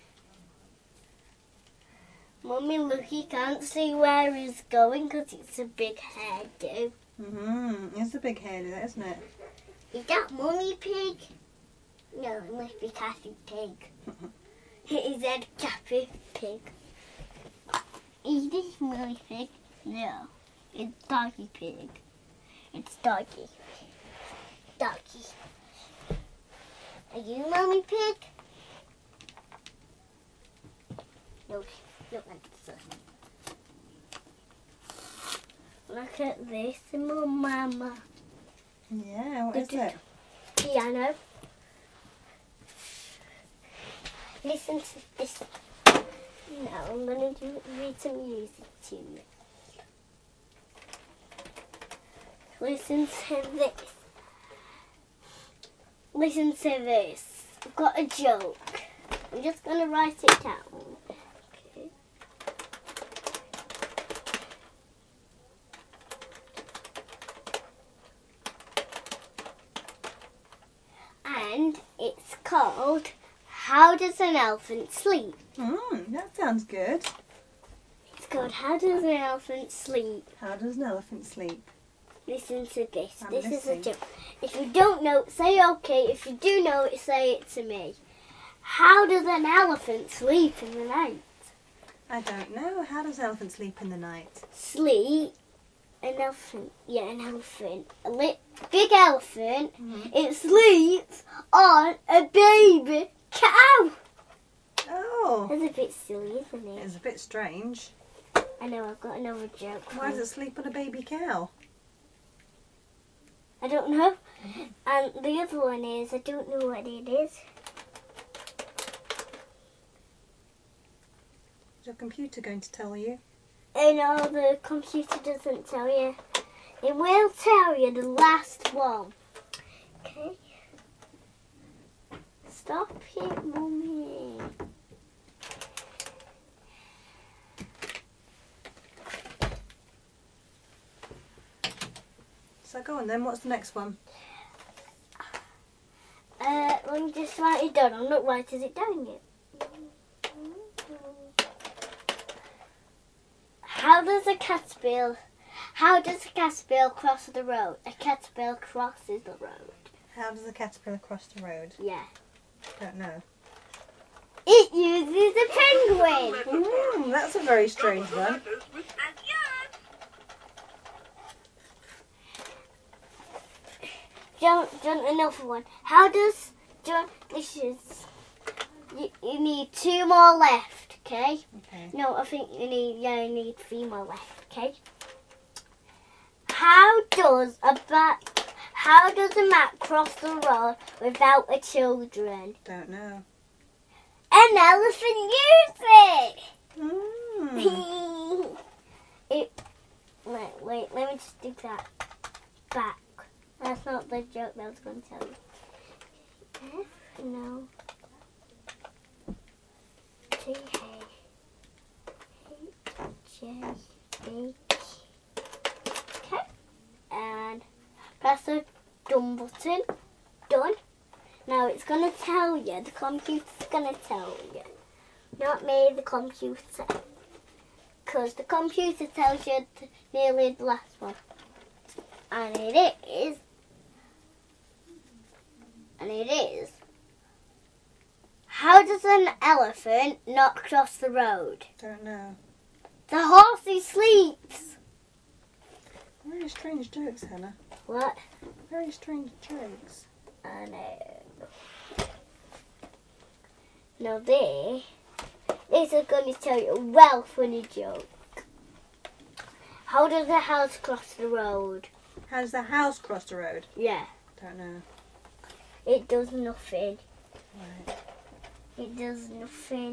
Speaker 1: Mummy, look, he can't see where he's going because it's a big hairdo.
Speaker 2: Mhm. It's a big hairdo, isn't it?
Speaker 1: Is that Mummy Pig? No, it must be Kathy Pig. Is that Kathy Pig? Is this Mummy Pig? No, it's Doggy Pig. It's Doggy. Doggy. Are you Mummy Pig? No, no answer. Look at this, Mama.
Speaker 2: Yeah. What is
Speaker 1: Did you-
Speaker 2: it?
Speaker 1: Piano. Listen to this. Now I'm going to do, read some music to you. Listen to this. Listen to this. I've got a joke. I'm just going to write it down. Okay. And it's called How Does an Elephant Sleep?
Speaker 2: Mm, that sounds good.
Speaker 1: It's called How Does an Elephant Sleep?
Speaker 2: How does an elephant sleep?
Speaker 1: Listen to this.
Speaker 2: I'm
Speaker 1: this is
Speaker 2: listening.
Speaker 1: a joke. If you don't know, say okay. If you do know it, say it to me. How does an elephant sleep in the night?
Speaker 2: I don't know. How does an elephant sleep in the night?
Speaker 1: Sleep? An elephant. Yeah, an elephant. A li- big elephant.
Speaker 2: Mhm.
Speaker 1: It sleeps on a baby cow.
Speaker 2: Oh,
Speaker 1: That's a bit silly, isn't it?
Speaker 2: it's a bit strange.
Speaker 1: I know, I've got another joke.
Speaker 2: Why does it sleep on a baby cow?
Speaker 1: I don't know. And the other one is, I don't know what it is.
Speaker 2: Is your computer going to tell you?
Speaker 1: Oh no, the computer doesn't tell you. It will tell you the last one. Okay. Stop it, Mummy.
Speaker 2: So go on then. What's the next one?
Speaker 1: Uh, let me just write it down. I'm not writing it down yet. How does a caterpillar, how does a caterpillar cross the road? A caterpillar crosses the road.
Speaker 2: How does a caterpillar cross the road?
Speaker 1: Yeah.
Speaker 2: Don't know.
Speaker 1: It uses a penguin.
Speaker 2: Mm, that's a very strange one.
Speaker 1: John, John, another one. How does John? This is. You, you need two more left, okay?
Speaker 2: Okay.
Speaker 1: No, I think you need. Yeah, you need three more left, okay? How does a bat? How does a mat cross the road without a children?
Speaker 2: Don't know.
Speaker 1: An elephant uses
Speaker 2: Mm.
Speaker 1: it. it. Wait, wait. Let me just do that back. That's not the joke that I was going to tell you. F, no. G, H, J, H. Okay. And press the done button. Done. Now it's going to tell you. The computer's going to tell you. Not me, the computer. Because the computer tells you t- nearly the last one. And it is. And it is. How does an elephant not cross the road?
Speaker 2: Don't know.
Speaker 1: The horsey sleeps.
Speaker 2: Very strange jokes, Hannah.
Speaker 1: What?
Speaker 2: Very strange jokes.
Speaker 1: I know. Now this, this is going to tell you a well funny joke. How does the house cross the road?
Speaker 2: How does the house cross the road?
Speaker 1: Yeah.
Speaker 2: Don't know.
Speaker 1: It does nothing.
Speaker 2: Right.
Speaker 1: It does nothing.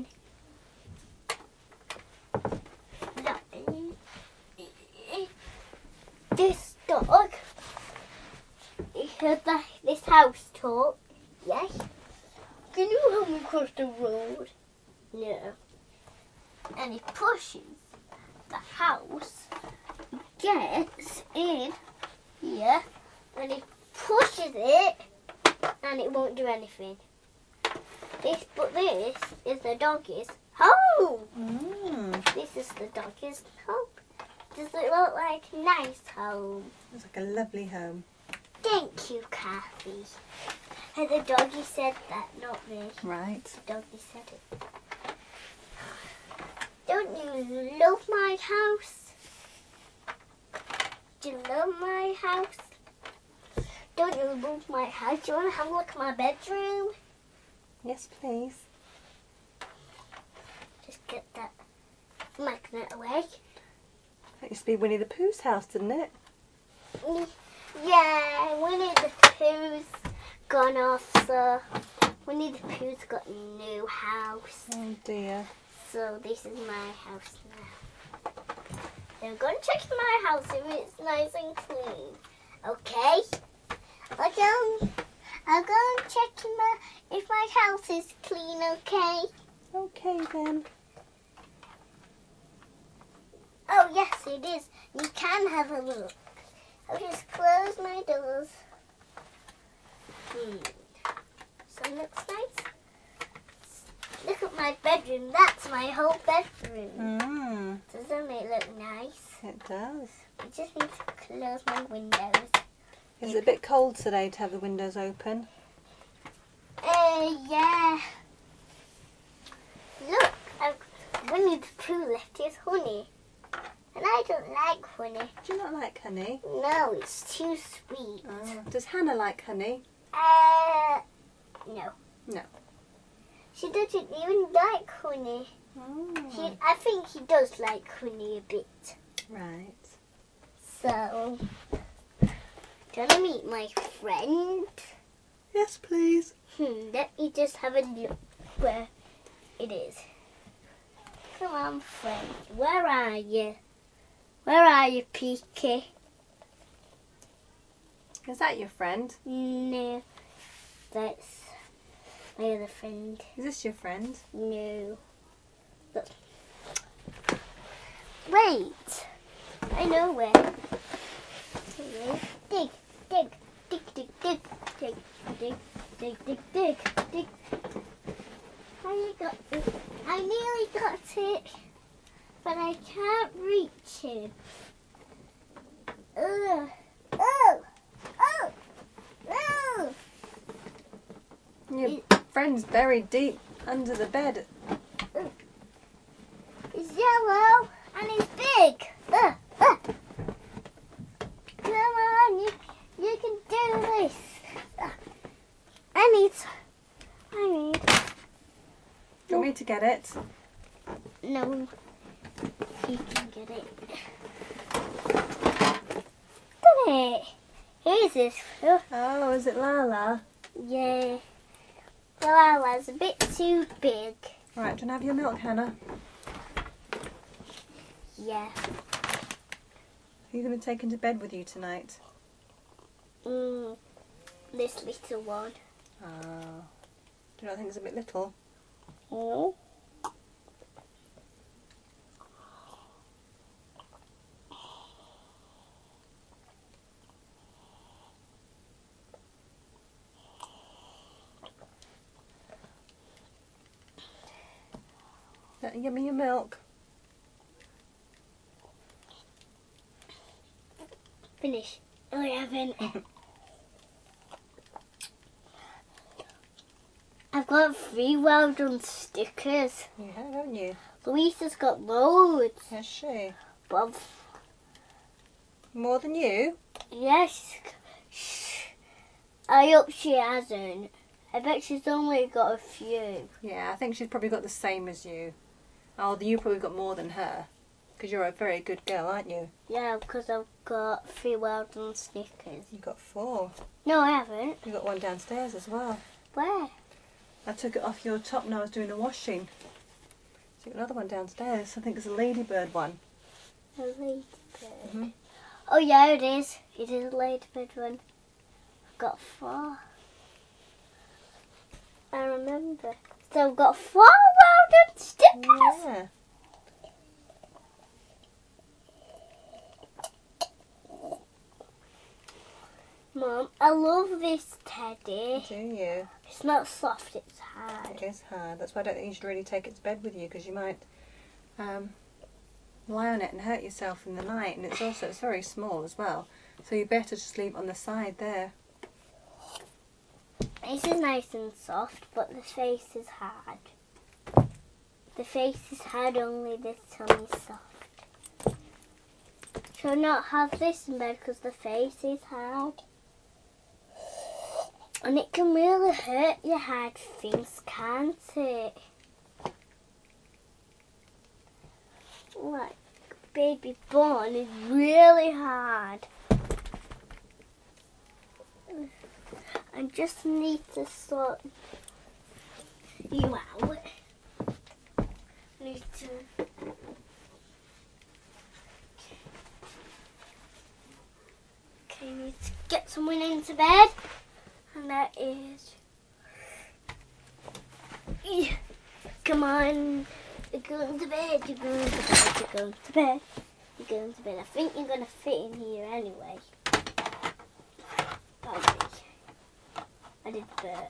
Speaker 1: This dog, he heard that this house talk. Yes. Can you help me cross the road? No. And he pushes the house, gets in here, and he pushes it, and it won't do anything. This, but this is the doggy's home.
Speaker 2: Mm.
Speaker 1: This is the doggy's home. Does it look like a nice home?
Speaker 2: It's like a lovely home.
Speaker 1: Thank you, Kathy. And the doggy said that, not me.
Speaker 2: Right.
Speaker 1: The doggy said it. Don't you love my house? Do you love my house? Don't you love my house? Do you want to have a look at my bedroom?
Speaker 2: Yes, please.
Speaker 1: Just get that magnet away.
Speaker 2: That used to be Winnie the Pooh's house, didn't it?
Speaker 1: Yeah, Winnie the Pooh's gone off, so Winnie the Pooh's got a new house.
Speaker 2: Oh dear.
Speaker 1: So this is my house now. I'm going to check my house if it's nice and clean. Okay? I'll go, I'll go and check my, if my house is clean, okay?
Speaker 2: Okay then.
Speaker 1: Oh yes, it is. You can have a look. I'll just close my doors. Hmm. So it looks nice. Look at my bedroom. That's my whole bedroom.
Speaker 2: Mm.
Speaker 1: Doesn't it look nice?
Speaker 2: It does.
Speaker 1: I just need to close my windows.
Speaker 2: Is it a bit cold today to have the windows open?
Speaker 1: Uh, yeah. Look, I've, Winnie the Pooh left his honey. And I don't like honey.
Speaker 2: Do you not like honey?
Speaker 1: No, it's too sweet.
Speaker 2: Oh. Does Hannah like honey?
Speaker 1: Uh, no.
Speaker 2: No.
Speaker 1: She doesn't even like honey.
Speaker 2: Oh.
Speaker 1: He, I think he does like honey a bit.
Speaker 2: Right.
Speaker 1: So, do you want to meet my friend?
Speaker 2: Yes, please.
Speaker 1: Hmm, let me just have a look where it is. Come on, friend. Where are you? Where are you, Peaky?
Speaker 2: Is that your friend?
Speaker 1: No, that's my other friend.
Speaker 2: Is this your friend?
Speaker 1: No. Look. Wait. I know where. Dig, dig, dig, dig, dig, dig, dig, dig, dig, dig, dig. I got it. I nearly got it, but I can't reach it. Ugh. Oh, oh, oh.
Speaker 2: Your
Speaker 1: It-
Speaker 2: friend's buried deep under the bed.
Speaker 1: It's yellow and it's big. Uh, uh. Come on, you, you can do this. Uh, I need, I need.
Speaker 2: Do you want me to get it?
Speaker 1: No, you can get it. Got it. Here's this. Oh,
Speaker 2: Oh, is it Lala?
Speaker 1: yeah. Well, I was a bit too big.
Speaker 2: Right, do you want to have your milk, Hannah?
Speaker 1: Yeah.
Speaker 2: Who are you going to take into bed with you tonight?
Speaker 1: Mm, this little one.
Speaker 2: Oh. Do you not think it's a bit little?
Speaker 1: Oh.
Speaker 2: Give me your milk.
Speaker 1: Finish. Oh, I haven't. I've I've got three well done stickers.
Speaker 2: You have, haven't you?
Speaker 1: Louisa's got loads.
Speaker 2: Has she?
Speaker 1: But
Speaker 2: More than you?
Speaker 1: yes, I hope she hasn't. I bet she's only got a few.
Speaker 2: Yeah, I think she's probably got the same as you. Oh, you probably got more than her. Because you're a very good girl, aren't you?
Speaker 1: Yeah, because I've got three well done stickers.
Speaker 2: You've got four.
Speaker 1: No, I haven't.
Speaker 2: You've got one downstairs as well.
Speaker 1: Where?
Speaker 2: I took it off your top when I was doing the washing. So you've got another one downstairs. I think it's a ladybird one.
Speaker 1: A ladybird.
Speaker 2: Mhm.
Speaker 1: Oh yeah, it is. It is a ladybird one. I've got four. I remember. So I've got four well done stickers.
Speaker 2: Yeah.
Speaker 1: Mum, I love this teddy.
Speaker 2: Do you?
Speaker 1: It's not soft, it's hard.
Speaker 2: It is hard. That's why I don't think you should really take it to bed with you, because you might um, lie on it and hurt yourself in the night. And it's also it's very small as well, so you better just leave it on the side there.
Speaker 1: This is nice and soft, but the face is hard. The face is hard, only this tummy is soft. Shall not have this in bed because the face is hard. And it can really hurt your hard things, can't it? Like baby born is really hard. I just need to sort you out. I need to. Okay, I need to get someone into bed. And that is. Yeah. Come on. You're going to bed. You're going to bed. You're going to bed. You're going to bed. I think you're going to fit in here anyway. Probably. I did burp.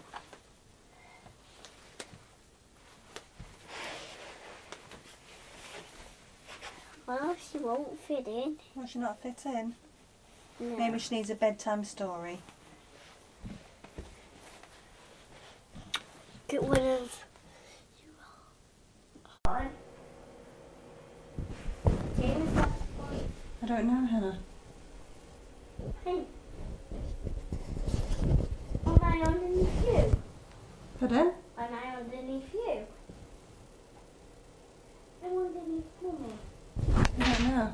Speaker 1: Well, she won't fit in.
Speaker 2: Will she not fit in?
Speaker 1: No.
Speaker 2: Maybe she needs a bedtime story.
Speaker 1: Get one of.
Speaker 2: I don't know, Hannah.
Speaker 1: Hey. Am I underneath you?
Speaker 2: Pardon?
Speaker 1: Am I underneath you? I'm underneath Mummy.
Speaker 2: I don't know.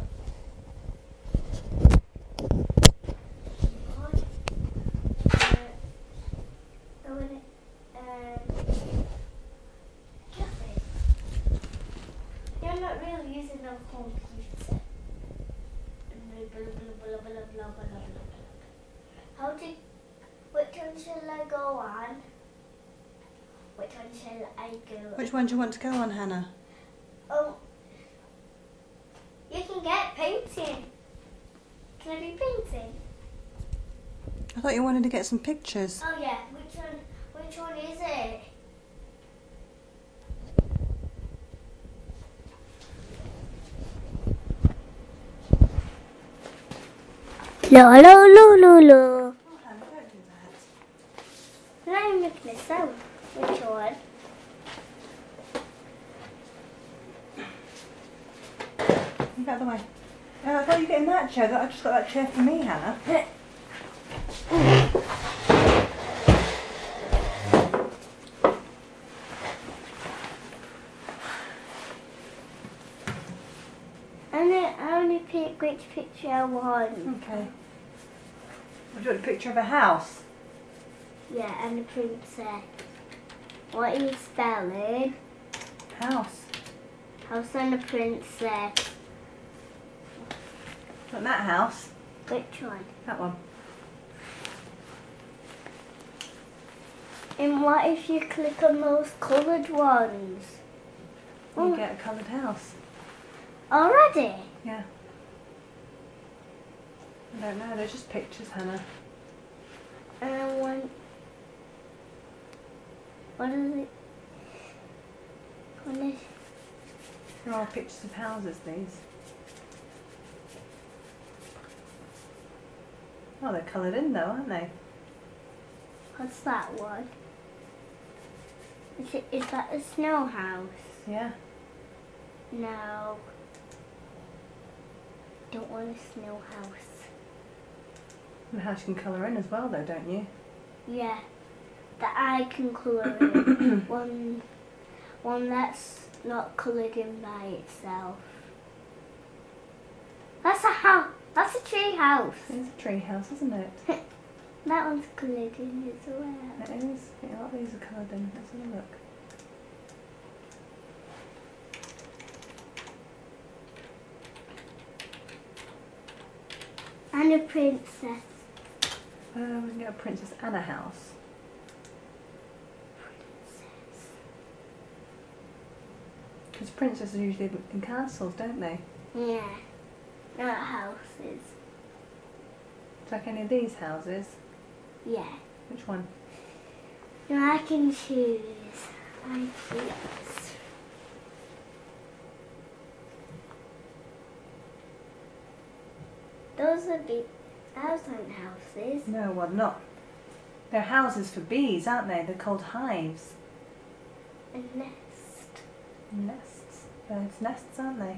Speaker 1: You're not really using a computer. How do? Which one shall I go on? Which one shall I go?
Speaker 2: Which one do you want to go on, Hannah?
Speaker 1: Oh, you can get painting. Can I do painting?
Speaker 2: I thought you wanted to get some pictures.
Speaker 1: Oh yeah. Which one? Which one is it? Lo lo lo lo lo.
Speaker 2: Oh, Hannah, don't do that.
Speaker 1: Can I make this out? Which one?
Speaker 2: You got the way. Oh, I thought you were getting that chair. I just got that chair for me, Hannah.
Speaker 1: And then I only pick which picture I want.
Speaker 2: Okay. Would you want a picture of a house?
Speaker 1: Yeah, and a princess. What are you spelling?
Speaker 2: House.
Speaker 1: House and a princess.
Speaker 2: Not that house.
Speaker 1: Which one?
Speaker 2: That one.
Speaker 1: And what if you click on those coloured ones?
Speaker 2: You
Speaker 1: Oh.
Speaker 2: get a coloured house.
Speaker 1: Already?
Speaker 2: Yeah. I don't know. They're just pictures, Hannah.
Speaker 1: And I want. What is it? What is
Speaker 2: They're all pictures of houses, these. Oh, they're coloured in though, aren't they?
Speaker 1: What's that one? Is, it, is that a snow house?
Speaker 2: Yeah.
Speaker 1: No. Don't want a snow house.
Speaker 2: And a house you can colour in as well though, don't you?
Speaker 1: Yeah. That I can colour in. one, one that's not coloured in by itself. That's a house. That's a tree house.
Speaker 2: It's a tree house, isn't it?
Speaker 1: That one's coloured in as well.
Speaker 2: It is. Yeah, a lot of these are coloured in. Let's have a look.
Speaker 1: And a princess.
Speaker 2: Uh, we can get a Princess Anna house.
Speaker 1: Princess.
Speaker 2: Because princesses usually live in castles, don't they?
Speaker 1: Yeah. Not houses.
Speaker 2: It's like any of these houses.
Speaker 1: Yeah.
Speaker 2: Which one?
Speaker 1: No, I can choose. I choose. Those are big. Those aren't houses.
Speaker 2: No, well, not. They're houses for bees, aren't they? They're called hives.
Speaker 1: A nest.
Speaker 2: Nests. Birds' nests, aren't they?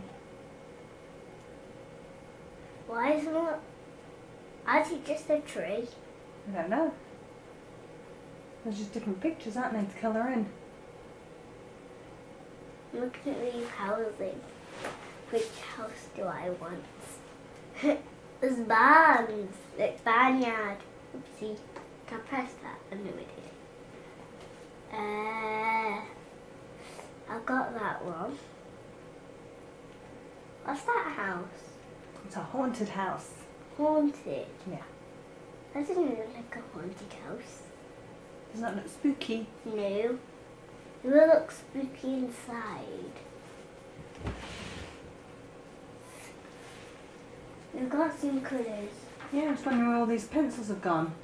Speaker 1: Why isn't it? Is it just a tree?
Speaker 2: I don't know. There's just different pictures, aren't they, to colour in?
Speaker 1: Looking at these houses. Which house do I want? There's barns. Like barnyard. Oopsie. Can I press that? I know it is. Uh, I've got that one. What's that house?
Speaker 2: It's a haunted house.
Speaker 1: Haunted.
Speaker 2: Yeah.
Speaker 1: That doesn't look like a haunted house.
Speaker 2: Doesn't that look spooky?
Speaker 1: No. It will look spooky inside. We've got some colours.
Speaker 2: Yeah, I was wondering where all these pencils have gone.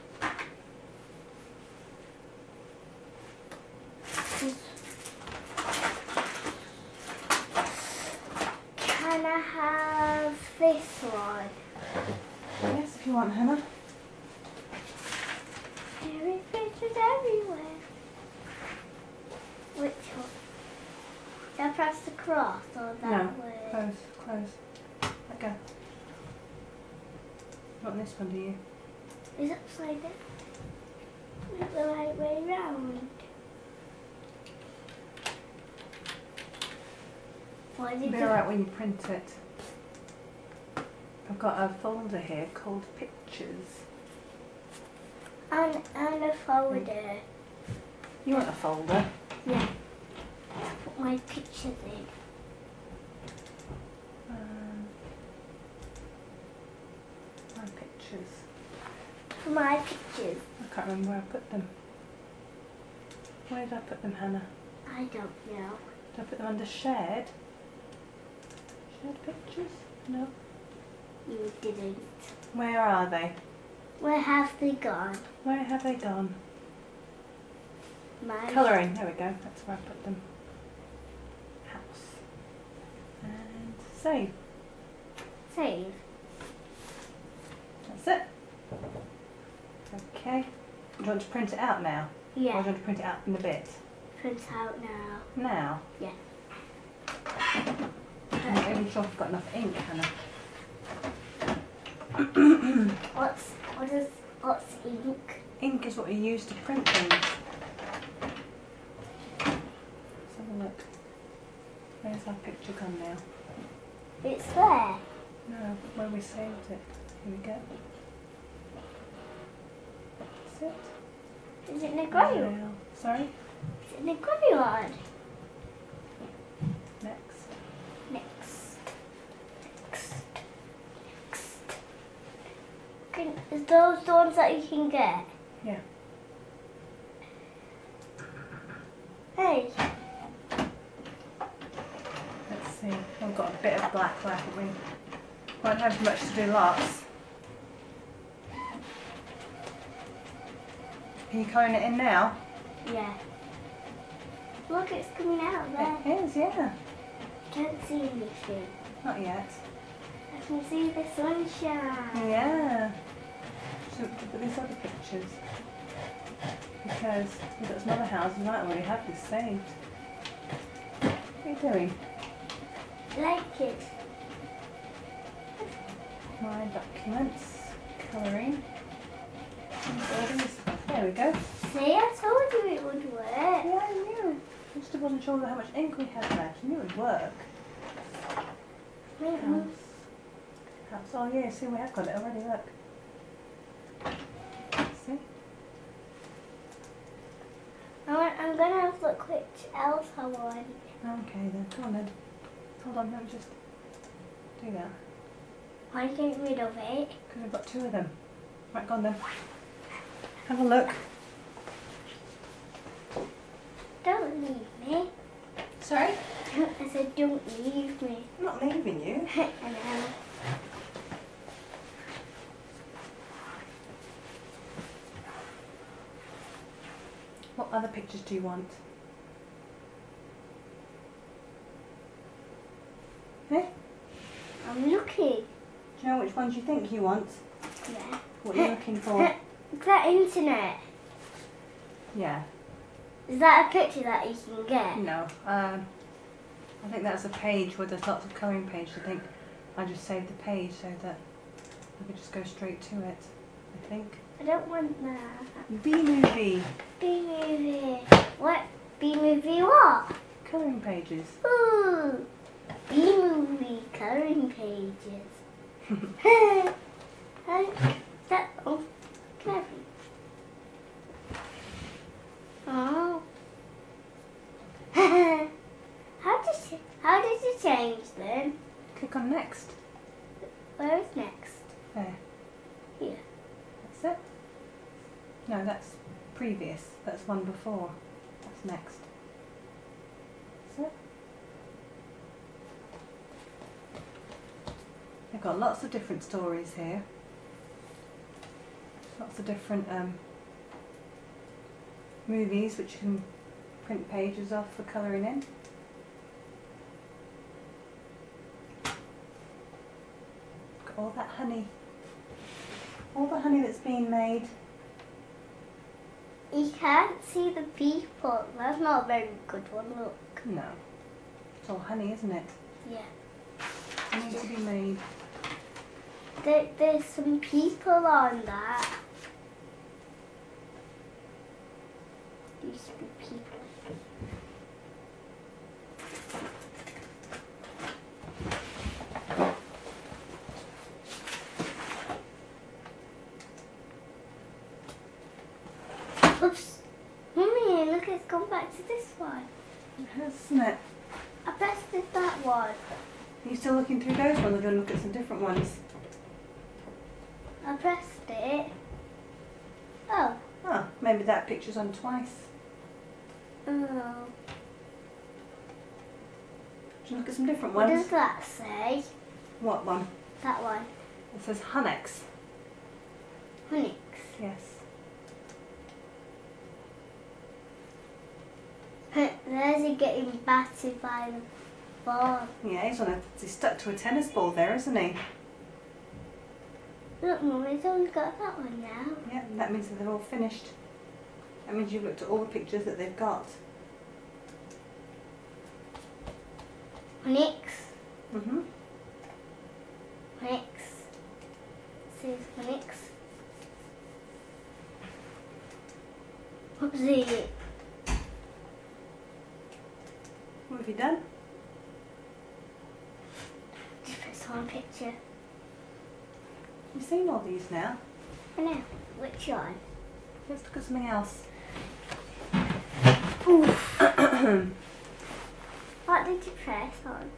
Speaker 1: Can I have this one?
Speaker 2: Yes, if you want, Hannah.
Speaker 1: There is pictures everywhere. Which one? Should I press the cross or that
Speaker 2: No,
Speaker 1: way?
Speaker 2: close, close. Let go. Not this one, do you?
Speaker 1: Is it upside down? Not the right way round. Why did
Speaker 2: It'll be
Speaker 1: you...
Speaker 2: alright when you print it. I've got a folder here called Pictures.
Speaker 1: And, and a folder.
Speaker 2: You want a folder?
Speaker 1: Yeah. Put my pictures in.
Speaker 2: Um, my pictures.
Speaker 1: For my pictures.
Speaker 2: I can't remember where I put them. Where did I put them, Hannah?
Speaker 1: I don't know.
Speaker 2: Did I put them under shared? Shared pictures? No.
Speaker 1: You didn't.
Speaker 2: Where are they?
Speaker 1: Where have they gone?
Speaker 2: Where have they gone?
Speaker 1: My
Speaker 2: Colouring, there we go, that's where I put them. House. And save.
Speaker 1: save.
Speaker 2: That's it. Okay. Do you want to print it out now? Or do
Speaker 1: Yeah.
Speaker 2: you want to print it out in a bit?
Speaker 1: Print out now.
Speaker 2: Now?
Speaker 1: Yeah.
Speaker 2: I'm not even sure if I've got enough ink, Hannah.
Speaker 1: What's what is what's ink?
Speaker 2: Ink is what you use to print things. Let's have a look. Where's our picture gone now?
Speaker 1: It's there.
Speaker 2: No, where we saved it. Here we go. That's it.
Speaker 1: Is it in a grey one?
Speaker 2: Now- Sorry?
Speaker 1: Is it in a grey one?
Speaker 2: Next.
Speaker 1: Next. Next. Next. Can, is those the ones that you can get?
Speaker 2: Yeah.
Speaker 1: Hey.
Speaker 2: Let's see. We've got a bit of black left, haven't we? Won't have much to do lots. Are you colouring it in now?
Speaker 1: Yeah. Look, it's coming out there.
Speaker 2: It is, yeah.
Speaker 1: Can't see anything.
Speaker 2: Not yet.
Speaker 1: I can see the sunshine.
Speaker 2: Yeah. So, but these other pictures. because we've got some other houses, we might already have this saved. What are you doing?
Speaker 1: Like it.
Speaker 2: My documents, colouring. There we go.
Speaker 1: See, I told you it would work.
Speaker 2: Yeah, I knew. I just wasn't sure how much ink we had left. I knew it would work.
Speaker 1: Mm-hmm.
Speaker 2: House. House. Oh yeah, see, we have got it already, look. See?
Speaker 1: I want, I'm going to have a look which else I want.
Speaker 2: Okay then, come on then. Hold on, let me just do that.
Speaker 1: Why don't you get rid of it?
Speaker 2: Because we've got two of them. Right, go on then. Have a look.
Speaker 1: Don't leave me.
Speaker 2: Sorry?
Speaker 1: I said don't leave me.
Speaker 2: I'm not leaving you.
Speaker 1: I know.
Speaker 2: What other pictures do you want? Hey?
Speaker 1: I'm looking.
Speaker 2: Do you know which ones you think you want?
Speaker 1: Yeah.
Speaker 2: What are you looking for?
Speaker 1: Is that internet?
Speaker 2: Yeah.
Speaker 1: Is that a picture that you can get?
Speaker 2: No. Um, I think that's a page where there's lots of colouring pages. I think I just saved the page so that I could just go straight to it, I think.
Speaker 1: I don't want that.
Speaker 2: B-movie.
Speaker 1: B-movie. What? B-movie what?
Speaker 2: Colouring pages.
Speaker 1: Ooh. B-movie colouring pages. Hey. That, oh, clever. Oh. How did you, how did you change them?
Speaker 2: Click on next.
Speaker 1: Where is next?
Speaker 2: There.
Speaker 1: Here.
Speaker 2: That's it. No, that's previous. That's one before. That's next. That's it. They've got lots of different stories here. Lots of different um, movies which you can print pages off for colouring in. Got all that honey. All the honey that's being made.
Speaker 1: You can't see the people. That's not a very good one, look.
Speaker 2: No. It's all honey, isn't it?
Speaker 1: Yeah.
Speaker 2: Honey to be made.
Speaker 1: There, there's some people on that. Used to be people. Oops. Mummy, look, it's gone back to this one.
Speaker 2: It has, isn't it?
Speaker 1: I pressed it, that one.
Speaker 2: Are you still looking through those ones or do you want to look at some different ones?
Speaker 1: I pressed it. Oh.
Speaker 2: Oh, maybe that picture's on twice.
Speaker 1: Oh.
Speaker 2: Should we look at some different
Speaker 1: What
Speaker 2: ones?
Speaker 1: does that say?
Speaker 2: What one?
Speaker 1: That one.
Speaker 2: It says Hunnex.
Speaker 1: Hunix.
Speaker 2: Yes.
Speaker 1: There's he getting battered by the ball.
Speaker 2: Yeah, he's on a he's stuck to a tennis ball there, isn't he?
Speaker 1: Look, Mum, he's only got that one now.
Speaker 2: Yeah, that means that they're all finished. That means you've looked at all the pictures that they've got.
Speaker 1: Hunix.
Speaker 2: Mhm.
Speaker 1: Hunix. Says Hunix. Whoopsie.
Speaker 2: What have you done?
Speaker 1: Just put one picture.
Speaker 2: You've seen all these now.
Speaker 1: I know. Which one?
Speaker 2: Let's look at something else.
Speaker 1: Oof. What did you press on?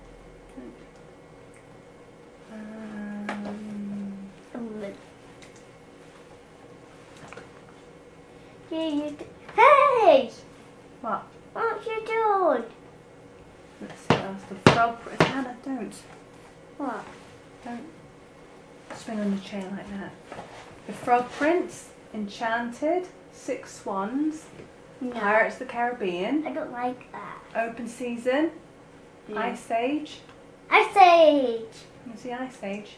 Speaker 2: Um,
Speaker 1: Oh, yeah, you d Hey!
Speaker 2: what?
Speaker 1: What you doing?
Speaker 2: Let's see what else. The frog. Hannah, don't.
Speaker 1: What?
Speaker 2: Don't swing on your chair like that. The Frog Prince, Enchanted, Six Swans,
Speaker 1: No.
Speaker 2: Pirates of the Caribbean,
Speaker 1: I don't like that.
Speaker 2: Open Season,
Speaker 1: Mm.
Speaker 2: Ice Age.
Speaker 1: Ice Age!
Speaker 2: You see Ice Age?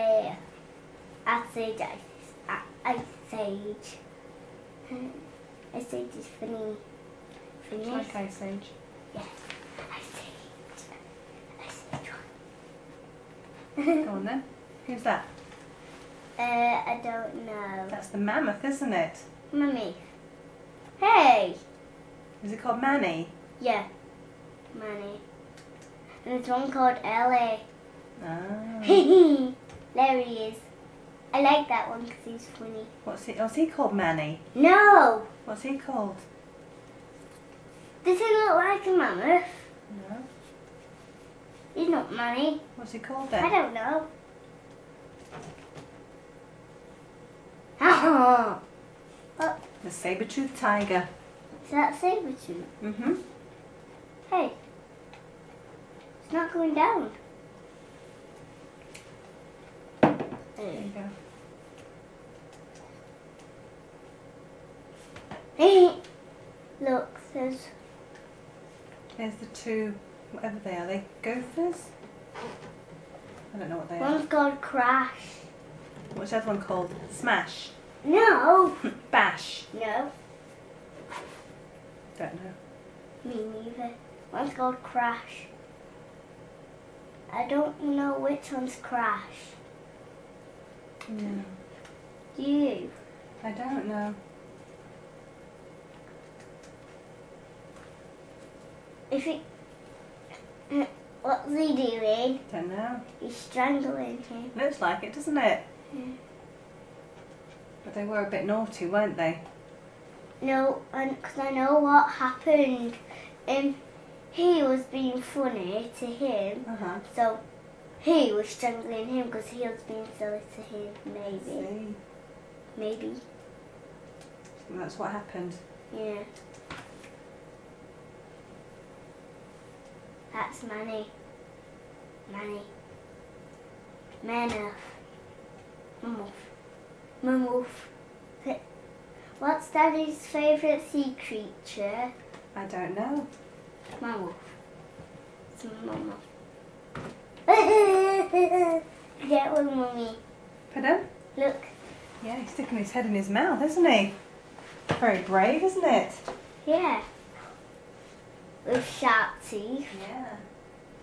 Speaker 1: Yeah. Ice Age, Ice, Ice Age. Ice Age is funny. Funny.
Speaker 2: Like Ice Age.
Speaker 1: Yes. Ice Age. Ice Age one.
Speaker 2: Go on then. Who's that?
Speaker 1: Uh, I don't know.
Speaker 2: That's the mammoth, isn't it?
Speaker 1: Mummy. Hey!
Speaker 2: Is it called Manny?
Speaker 1: Yeah. Manny. And there's one called Ellie.
Speaker 2: Oh.
Speaker 1: There he is. I like that one because he's funny.
Speaker 2: What's he? What's he called? Manny.
Speaker 1: No!
Speaker 2: What's he called?
Speaker 1: Does he look like a mammoth?
Speaker 2: No.
Speaker 1: He's not Manny.
Speaker 2: What's he called
Speaker 1: I
Speaker 2: then?
Speaker 1: don't know. Oh,
Speaker 2: The saber-toothed tiger.
Speaker 1: is that saber-tooth?
Speaker 2: Mhm.
Speaker 1: Hey. It's not going down.
Speaker 2: There you go.
Speaker 1: Look, there's
Speaker 2: There's the two, whatever they are. They gophers? I don't know what they
Speaker 1: one's
Speaker 2: are.
Speaker 1: called Crash.
Speaker 2: What's the other one called? Smash.
Speaker 1: No.
Speaker 2: Bash.
Speaker 1: No,
Speaker 2: Don't know.
Speaker 1: me neither. One's called Crash. I don't know which one's Crash.
Speaker 2: No.
Speaker 1: Do you?
Speaker 2: I don't know.
Speaker 1: If it, what's he doing?
Speaker 2: Don't know.
Speaker 1: He's strangling him.
Speaker 2: Looks like it, doesn't it?
Speaker 1: Yeah.
Speaker 2: But they were a bit naughty, weren't they?
Speaker 1: No, because I know what happened. Um, he was being funny to him,
Speaker 2: Uh-huh.
Speaker 1: so he was strangling him because he was being silly to him. Maybe,
Speaker 2: See?
Speaker 1: maybe,
Speaker 2: That's what happened.
Speaker 1: yeah. That's Manny. Manny. Mammoth. Mammoth. Mammoth. What's Daddy's favourite sea creature?
Speaker 2: I don't know.
Speaker 1: Mammoth. It's a mammoth. Get one, Mummy.
Speaker 2: Pardon?
Speaker 1: Look.
Speaker 2: Yeah, he's sticking his head in his mouth, isn't he? Very brave, isn't it?
Speaker 1: Yeah. With sharp teeth.
Speaker 2: Yeah.